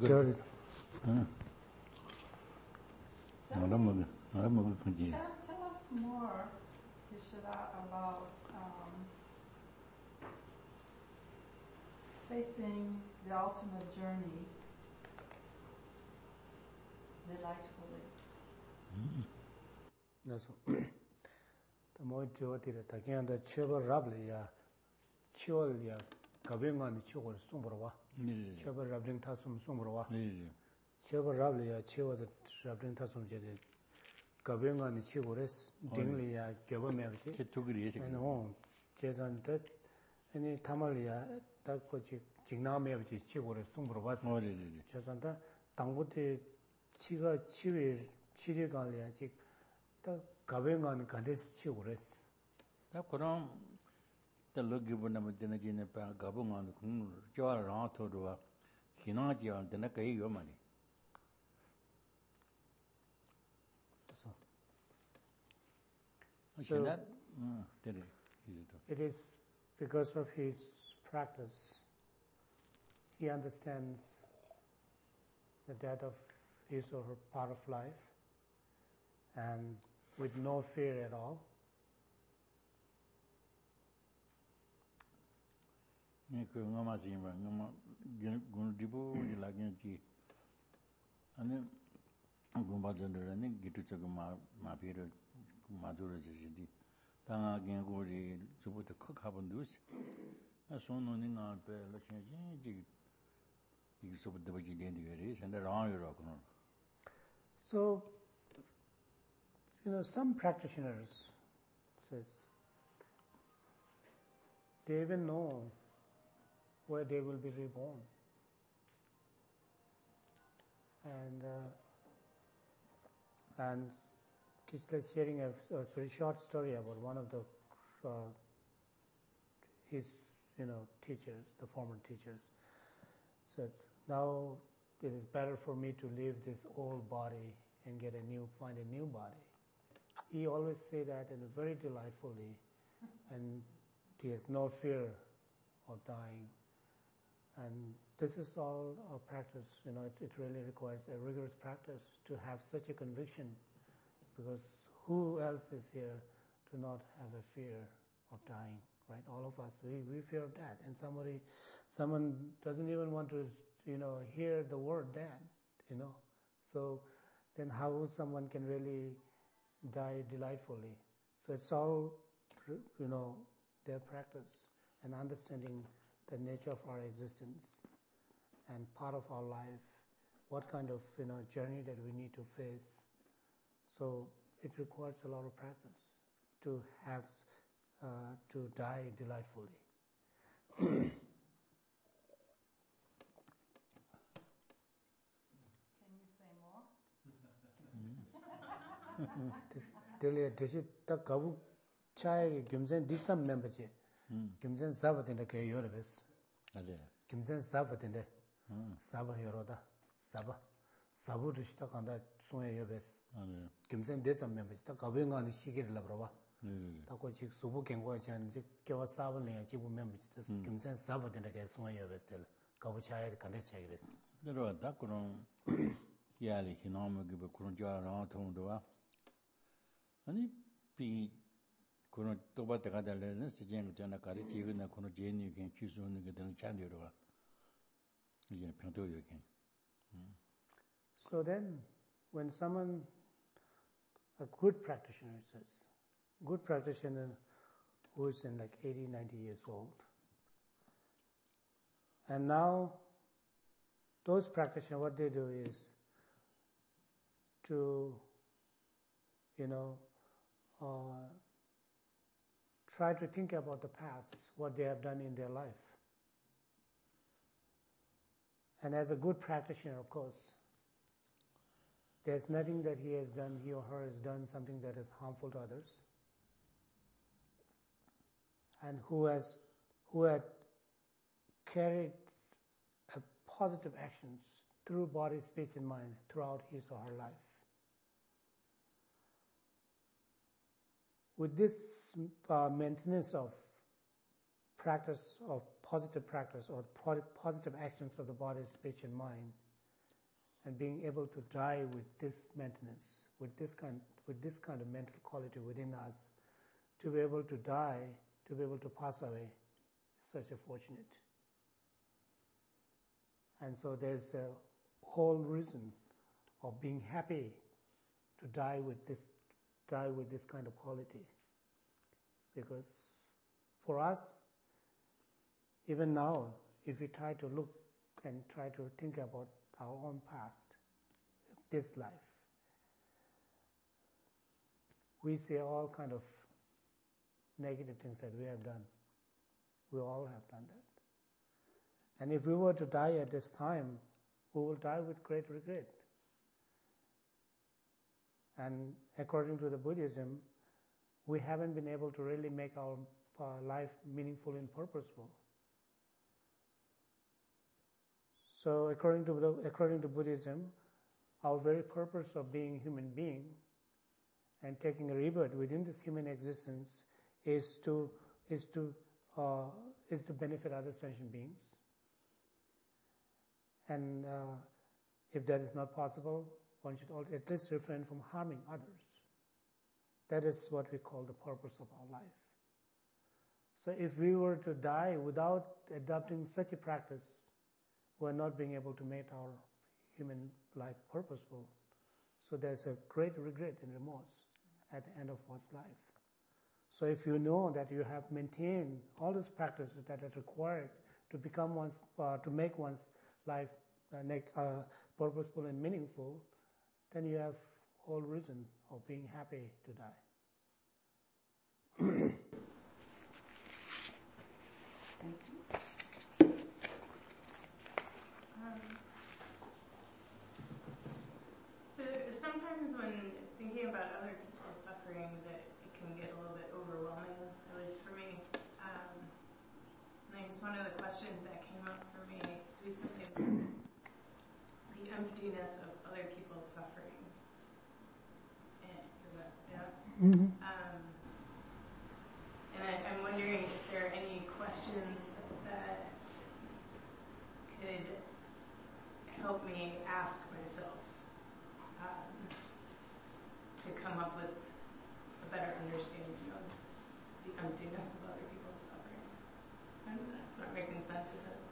S3: us more, Yeshua, about facing the ultimate journey delightfully.
S1: That's the more duty that again the children rably children Kabingan Chugor Sumbrova, Chubber Rabling Tasum Sumbrova, Chubber Rablia, Chiva the Rabling Tasum Jedi, Kabingan Chigores, Dinglia, Gabamavchi, and home, Jason that any Tamalia, Takochi, Chignamavchi, Chigor Sumbrova, Chasanta, Tanguti, Chiga Chivi, Chirigalia, the Kabingan Candice Chigores.
S2: The Lugibu Namadina Gabung on the Joa Rato to a Hinaji the Naka your money.
S1: So it is because of his practice, he understands the death of his or her part of life, and with no fear at all.
S2: Ngama Simba, Ngama Gundibu, Laganji, and then Gumbajan and get to Chagama, Mapira, Madura City. Tanga again go to put the cook up and do it. As soon as in our election, you saw the Virginia and around your rock.
S1: So, some practitioners says they even know where they will be reborn. And Kisle's sharing a very short story about one of the his teachers, the former teachers, said, now it is better for me to leave this old body and find a new body. He always say that in a very delightfully, and he has no fear of dying. And this is all a practice, it really requires a rigorous practice to have such a conviction, because who else is here to not have a fear of dying, right? All of us, we fear of death. And someone doesn't even want to, hear the word death, So then how someone can really die delightfully? So it's all, their practice and understanding the nature of our existence and part of our life, what kind of journey that we need to face. So it requires a lot of practice to have to die delightfully.
S3: Can you say more?
S1: Delia dishi ta kabu chai gimzen ditsam memberje. Gimzen sabatin ke yorabes. Gimzen sabatin de saba yoroda saba sabu rishta kanda suya yobes. Gimzen ditsam memberje ta kabenga ni shigir labraba. Ta ko chik subu kengwa chan kewa saba le chibu memberje gimzen sabatin ke suya yobes tel kabu chai kanda chagres.
S2: Dero ta kuno yali hinama gibe kuno jara thondoa. Ani pi kuno toba te kada le se jen tena kari chigu na kuno jeni ken chisu ni ke dan chan de ro. Yen pento yo ken.
S1: So then when a good practitioner who is in like 80, 90 years old, And now, those practitioners, what they do is to, try to think about the past, what they have done in their life. And as a good practitioner, of course, there's nothing that he or her has done something that is harmful to others, and who had carried a positive actions through body, speech, and mind throughout his or her life. With this maintenance of practice, of positive practice, or positive actions of the body, speech, and mind, and being able to die with this maintenance, with this kind of mental quality within us, to be able to die, to be able to pass away, is such a fortunate. And so there's a whole reason of being happy to die with this kind of quality. Because for us, even now, if we try to look and try to think about our own past, this life, we see all kind of negative things that we have done. We all have done that. And if we were to die at this time, we will die with great regret. And according to the Buddhism, we haven't been able to really make our life meaningful and purposeful. So according to Buddhism, our very purpose of being a human being and taking a rebirth within this human existence is to benefit other sentient beings. And if that is not possible, one should at least refrain from harming others. That is what we call the purpose of our life. So if we were to die without adopting such a practice, we're not being able to make our human life purposeful. So there's a great regret and remorse at the end of one's life. So if you know that you have maintained all those practices that are required to become to make one's life purposeful and meaningful, then you have whole reason of being happy to die.
S3: Thank you.
S4: So sometimes when thinking about other people's sufferings, it can get a little bit overwhelming, at least for me. And I guess one of the questions that came up for me recently was the emptiness of other people's suffering.
S1: Mm-hmm.
S4: And I'm wondering if there are any questions that could help me ask myself to come up with a better understanding of the emptiness of other people's suffering. And that's not making sense, is it?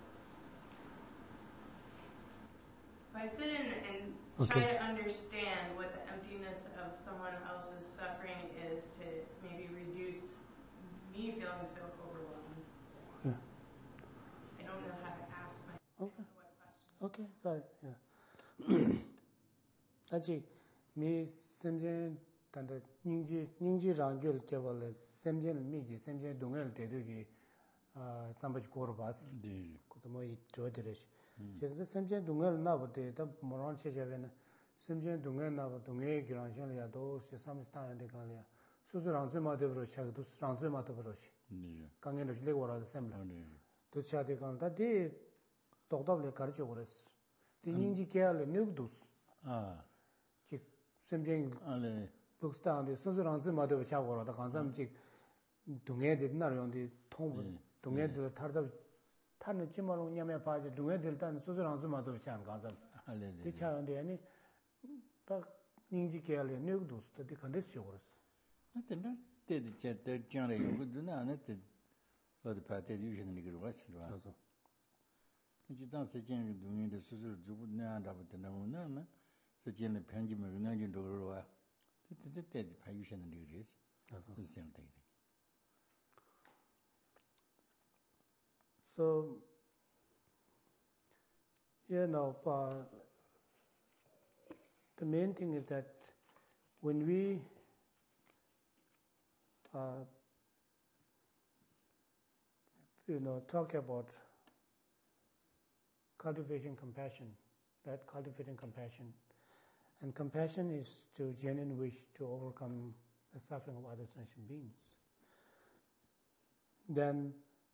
S4: If I sit in and try to understand what the emptiness of someone else's suffering is to maybe reduce me feeling so overwhelmed, I don't know how to ask myself what questions.
S1: Okay, got it. Yeah. Actually, me semjen tanda ningji rangyul kewale semjen miji semjen dungel dedugi sambaj korbas kutomo I joderesh. Chesda semjen dungel nabote ta moran chejavena semjen dungel nabo dungel giranjan ya do se samstan de kalya susu rangse ma de bro chagdu rangse ma to bro shi kangen le wora de semla to chade kan ta de togdable karjo gores de ningji keale nugdus 직 semjen 북스타운데 수수 rangse ma de chagora da kansam 직 동해 되는 용디 통 동해들 타다 타는 지마로 냐면 봐지 동해들 단 수수랑수 마도 참 간삼 네 차원데 아니 딱 닝지게알에 누구도 스터디 컨디션 그랬어
S2: 근데 때도 제때 장래 요거도 나는 때 어디 파트 유신이 그거 왔어
S1: 그래서
S2: 이제 당시 전 동해의 수술 주부 나다부터 나오나 서진의 편집을 그냥 도로 와 그때 파유신이 그랬어 그래서 생각이
S1: So The main thing is that when we talk about cultivating compassion, and compassion is to genuine wish to overcome the suffering of other sentient beings. Then,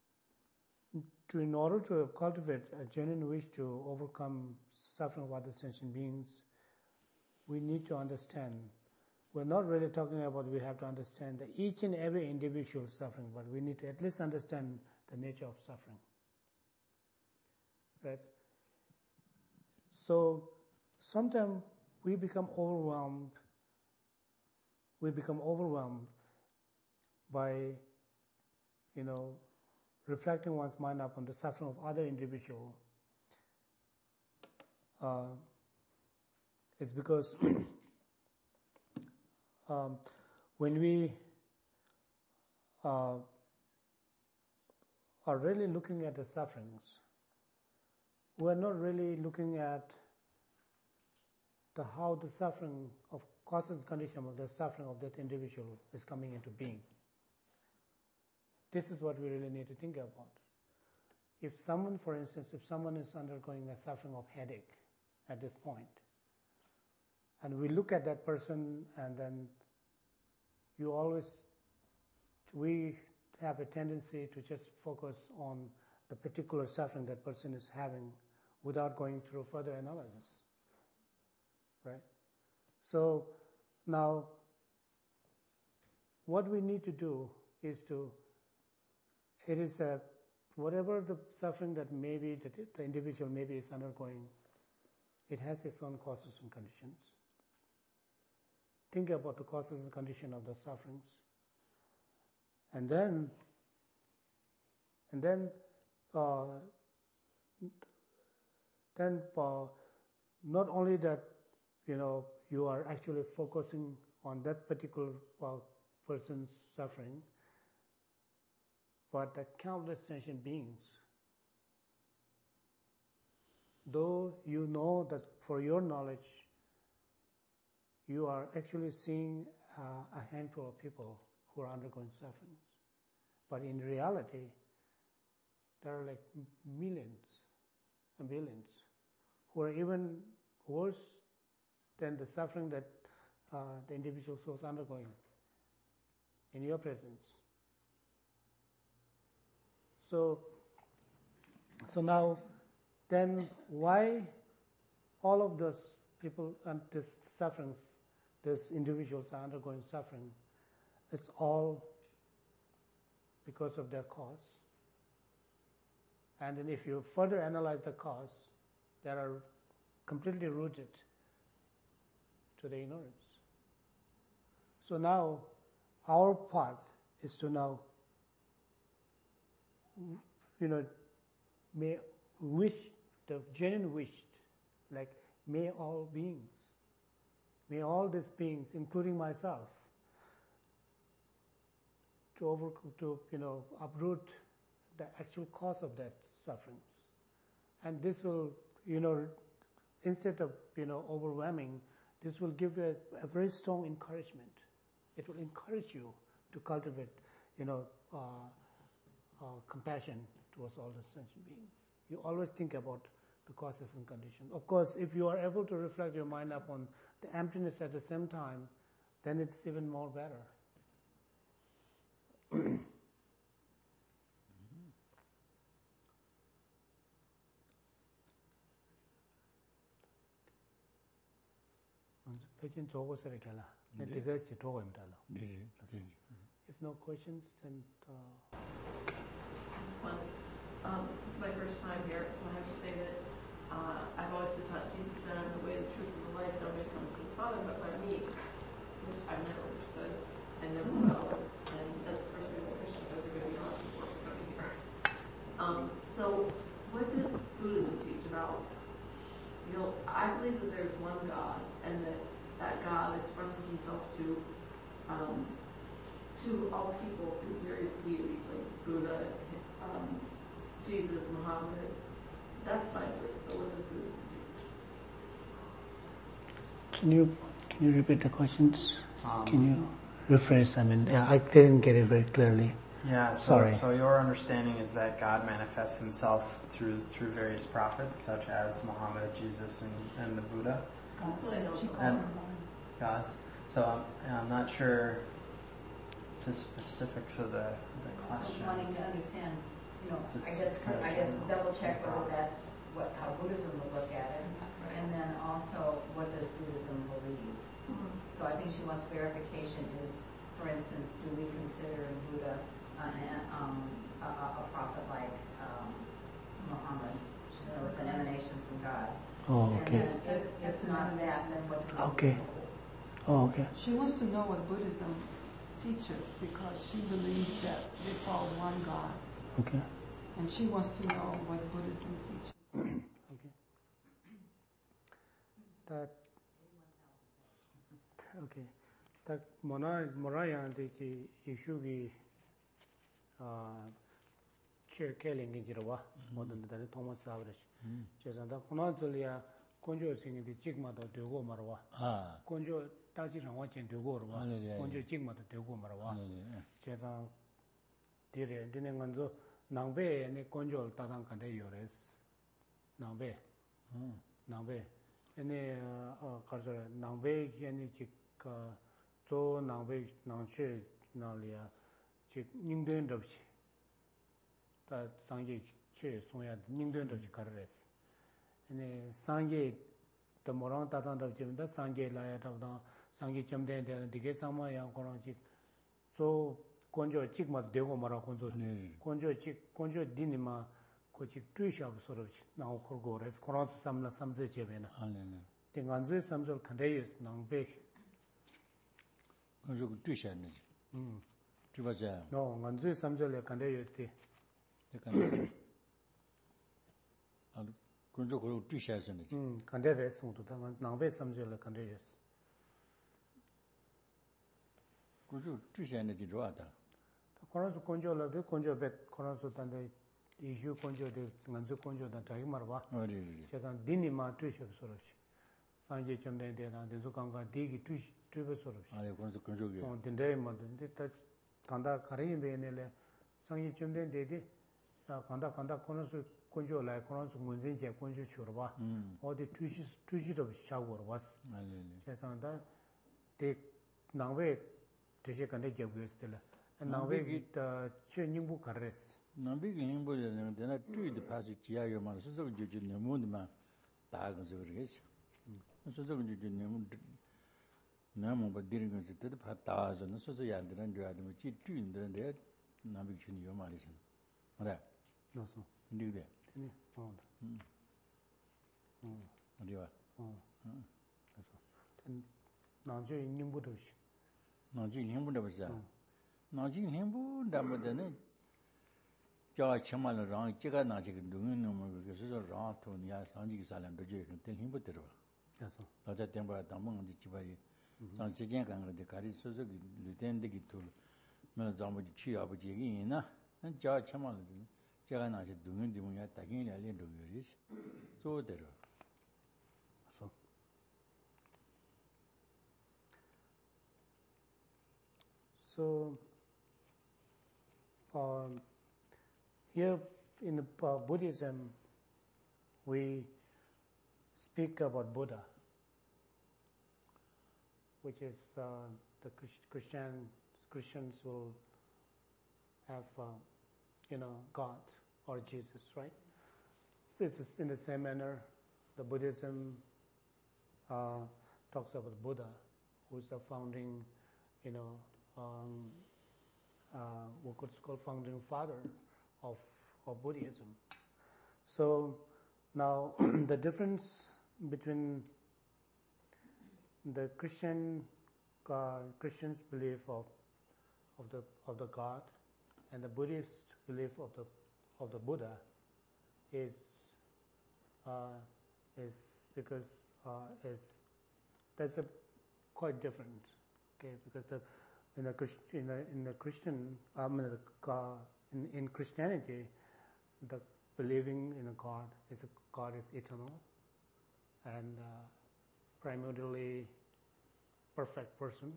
S1: in order to cultivate a genuine wish to overcome suffering of other sentient beings, we need to understand. We're not really talking about we have to understand that each and every individual suffering, but we need to at least understand the nature of suffering. Right? So sometimes we become overwhelmed. By, reflecting one's mind upon the suffering of other individual. It's because when we are really looking at the sufferings, we're not really looking at how the suffering of causes and condition of the suffering of that individual is coming into being. This is what we really need to think about. If someone, for instance, is undergoing a suffering of headache at this point, and we look at that person, and then we have a tendency to just focus on the particular suffering that person is having without going through further analysis. Right? So now, what we need to do is whatever the suffering that maybe the individual maybe is undergoing, it has its own causes and conditions. Think about the causes and condition of the sufferings, and then not only that, you are actually focusing on that particular person's suffering, but the countless sentient beings. Though you know that for your knowledge, you are actually seeing a handful of people who are undergoing sufferings. But in reality, there are like millions and billions who are even worse than the suffering that the individual soul is undergoing in your presence. So now, then why all of those people and these sufferings, these individuals are undergoing suffering? It's all because of their cause. And then if you further analyze the cause, they are completely rooted to the ignorance. So now, our part is to now, may wish, the genuine wish, like may all beings, may all these beings, including myself, to uproot the actual cause of that sufferings. And this will, instead of, overwhelming, this will give you a very strong encouragement. It will encourage you to cultivate, compassion towards all the sentient beings. You always think about the causes and conditions. Of course, if you are able to reflect your mind upon the emptiness at the same time, then it's even more better. If no questions, then...
S3: This is my first time here, so I have to say that I've always been taught Jesus said, "I'm the way, the truth, and the life. Nobody comes to the Father but by me," which I've never understood and never will. And that's the first thing that Christians are going to be on before coming here. So, what does Buddhism teach about? I believe that there's one God, and that God expresses himself to all people through various deities like Buddha, Jesus, Muhammad, That's fine, but what does Buddhism teach?
S1: Can you repeat the questions? Can you rephrase? I mean, I didn't get it very clearly.
S5: Yeah,
S1: Sorry.
S5: So your understanding is that God manifests himself through various prophets, such as Muhammad, Jesus, and the Buddha. Gods. So I'm not sure the specifics of the question.
S6: Wanting to understand,
S5: It's
S6: I guess double check whether that's how Buddhism would look at it, and then also what does Buddhism believe. So I think she wants verification is, for instance, do we consider Buddha a prophet like Muhammad? So it's an emanation from God.
S1: Oh, okay.
S6: And then if it's not that, then what do we
S1: Okay. Oh, okay.
S7: She wants to know what Buddhism teaches because she believes that it's all one God.
S1: Okay.
S7: And she wants to know what Buddhism teaches.
S1: Okay. Okay. Tak morayan de ki ishugi che keling jirwa modon da Thomas Savage. Chesanda khona zulia konjo singi di chigma do dego marwa. Konjo taji rangwa chen dego marwa. Konjo chigma do dego marwa. Chesan dire dine nganzo nangbe ne konjo tadang kande yores. Nangbe. Ene karsa nangbe yani chik zo nangbe nangche nalia chik nyingden rabchi. Ta sangye che sonya nyingden rabchi karres. Ene sangye ta morang tatang rabchi da sangye laya rabdang sangye chamden de dige sama yang korang chik zo konjo chik ma dego mara konjo chik konjo dini ma ko chik tui shab sorabchi nang khor go res korang samla samze chebe na te nganzu samzol khandayus nang be
S2: konjo ku tui sha ne tiba ja
S1: no nganzu samzol khandayus te
S2: konjo ko tui sha ne
S1: khanday res sungtu ta nang be samzol khandayus
S2: konjo tui sha ne di ro ta
S1: korang konjo la de konjo bet korang tande ishu konjo de nganzu konjo da tagi marwa chesan dini ma tui shab sorabchi sanje chamden de na denzu kanga digi tui be sorabchi
S2: konjo ge
S1: dinde ma dinde ta kanda kari be ne le sanje chamden de de kanda korang su konjo la korang su ngunzen che konjo churwa odi tui rab shagor was chesan da de nangwe tishe kande gyabgyos de la nangwe gi che nyingbu karres
S2: nambi gi nimbo de na tui de pa chi ya yo ma so ju ju ne mu de ma da ga zo ge shi so ju ju ne mu na mo ba dir ge de pa ta zo na so ya de ran ju ya de chi tui de de nambi chi ni yo ma ri sin ora
S1: no so
S2: ndi de
S1: ni
S2: ri wa
S1: so ten nang je nyingbu de shi
S2: nang ji nimbo de ba sa nang ji nimbo da mo de ne 자 정말로 랑 제가 나지 눈은 너무 그래서 랑 돈이야 상지기 살란도 제 때 힘 붙들어
S1: 그래서
S2: 나자 템바 담은 집이 상지gen 강으로 가리 소소 루텐데기 툴 뭐 잠을 취 아버지기 있나 자 정말로 제가 나지 눈은 지문이야 딱히 알린도 그러지 저대로
S1: so here in the Buddhism, we speak about Buddha, which is the Christians will have, God or Jesus, right? So it's in the same manner. The Buddhism talks about Buddha, who's the founding, what could call founding father of Buddhism. So now the difference between the Christians' belief of the God and the Buddhist belief of the Buddha is because that's quite different. Okay, because in Christianity, the believing in a God is eternal and primarily perfect person,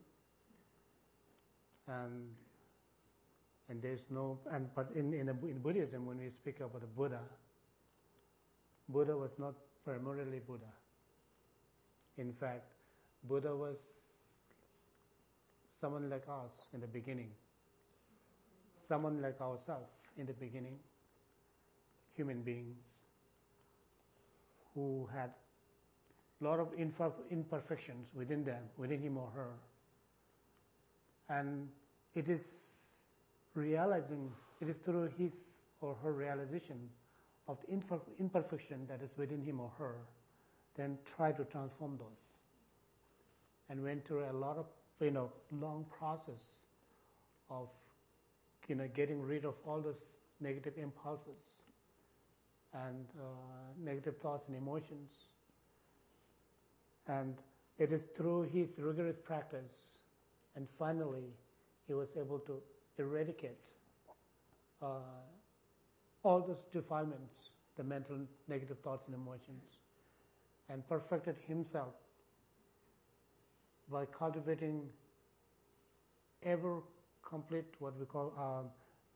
S1: and there's no but in Buddhism, when we speak about a Buddha was not primarily Buddha. In fact, Buddha was someone like us in the beginning, someone like ourselves in the beginning, human beings who had a lot of imperfections within them, within him or her. And it is through his or her realization of the imperfection that is within him or her, then try to transform those. And went through a lot of, long process of, getting rid of all those negative impulses and negative thoughts and emotions. And it is through his rigorous practice, and finally he was able to eradicate all those defilements, the mental negative thoughts and emotions, and perfected himself by cultivating ever complete what we call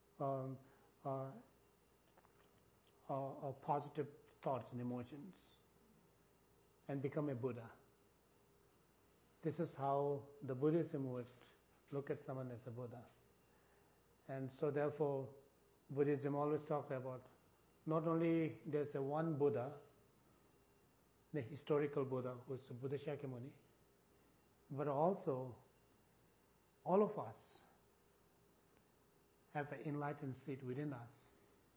S1: positive thoughts and emotions, and become a Buddha. This is how the Buddhism would look at someone as a Buddha. And so therefore, Buddhism always talks about not only there's a one Buddha, the historical Buddha, who is Buddha Shakyamuni, but also all of us have an enlightened seed within us.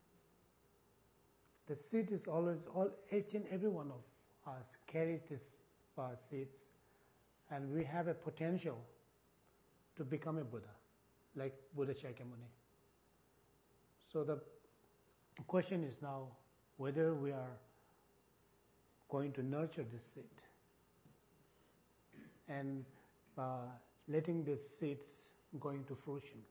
S1: The seed is always, each and every one of us carries this seeds, and we have a potential to become a Buddha, like Buddha Shakyamuni. So the question is now whether we are going to nurture this seed and letting these seeds go into fruition.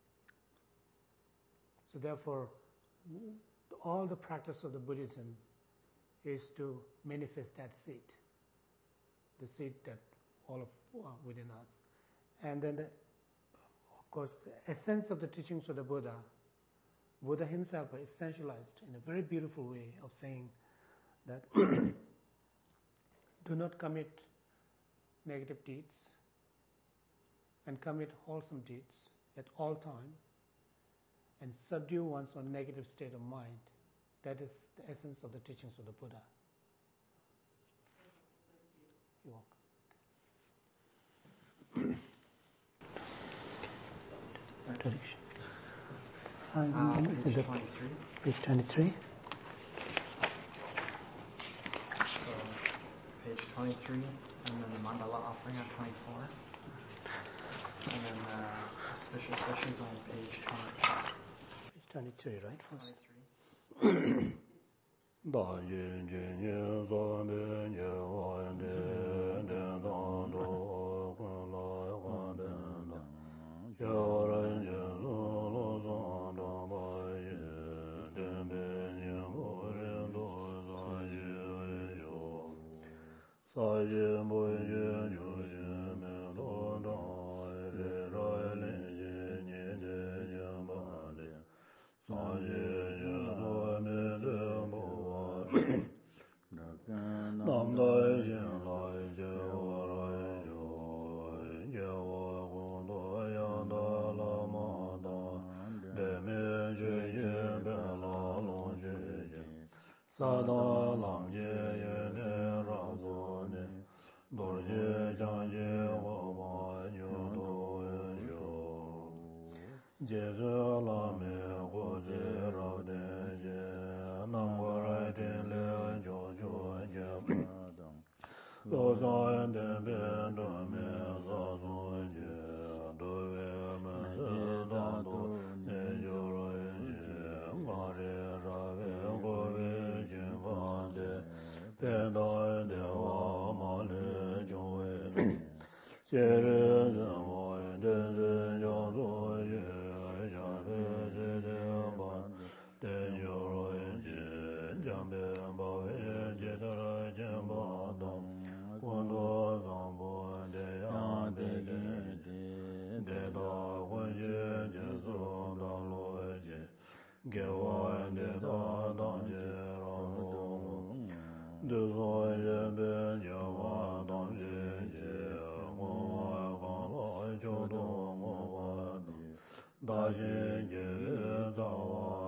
S1: So therefore, all the practice of the Buddhism is to manifest that seed, the seed that all of within us. And then, of course, the essence of the teachings of the Buddha himself essentialized in a very beautiful way of saying that do not commit negative deeds and commit wholesome deeds at all time, and subdue one's own negative state of mind. That is the essence of the teachings of the Buddha. You're welcome. Direction.
S5: Page 23.
S1: Page 23.
S5: So, page 23, and then the mandala offering on 24. And then auspicious wishes on page 24.
S1: Page 23, right? First.
S5: 23.
S2: Da yin jin yin zon bin ye wan den den dong do hun lai wan den dong ya ren jin lo lo zon dong ba yin den bin yin mo ren do za yin jo sa yin bo yin jo yin men lo dong re ra lin yin yin den yin ba de sa yin yin lo men den bo Nam Lai Jin Lai Je Wa Rai Jo Je Wa Gun Do Yang Da La Ma Da De Me Je Yin Be La Long Je Yin Sa Da Lam Je Yin De Ra Do Ne Dor Je Jang Je Wa Ma Nyu Do Yin Jo Je Je La Me Gu Je Ra De Je Nam Gu Rai Tin Le Jo Jo Je Lo Zan Den Ben Do Me Za Zun Je Do We Me Se Dan Do Ne Jo Ro Je Ga Re Ra We Go We Jin Gan De Ben Da De Wa Ma Le Jo We Xie Re Zhen Wa De Zhen Jiao Zo Ye Xia Be Zhe De Ban Den Jo Ro Je
S8: chodo mo wa di da yin ge za wa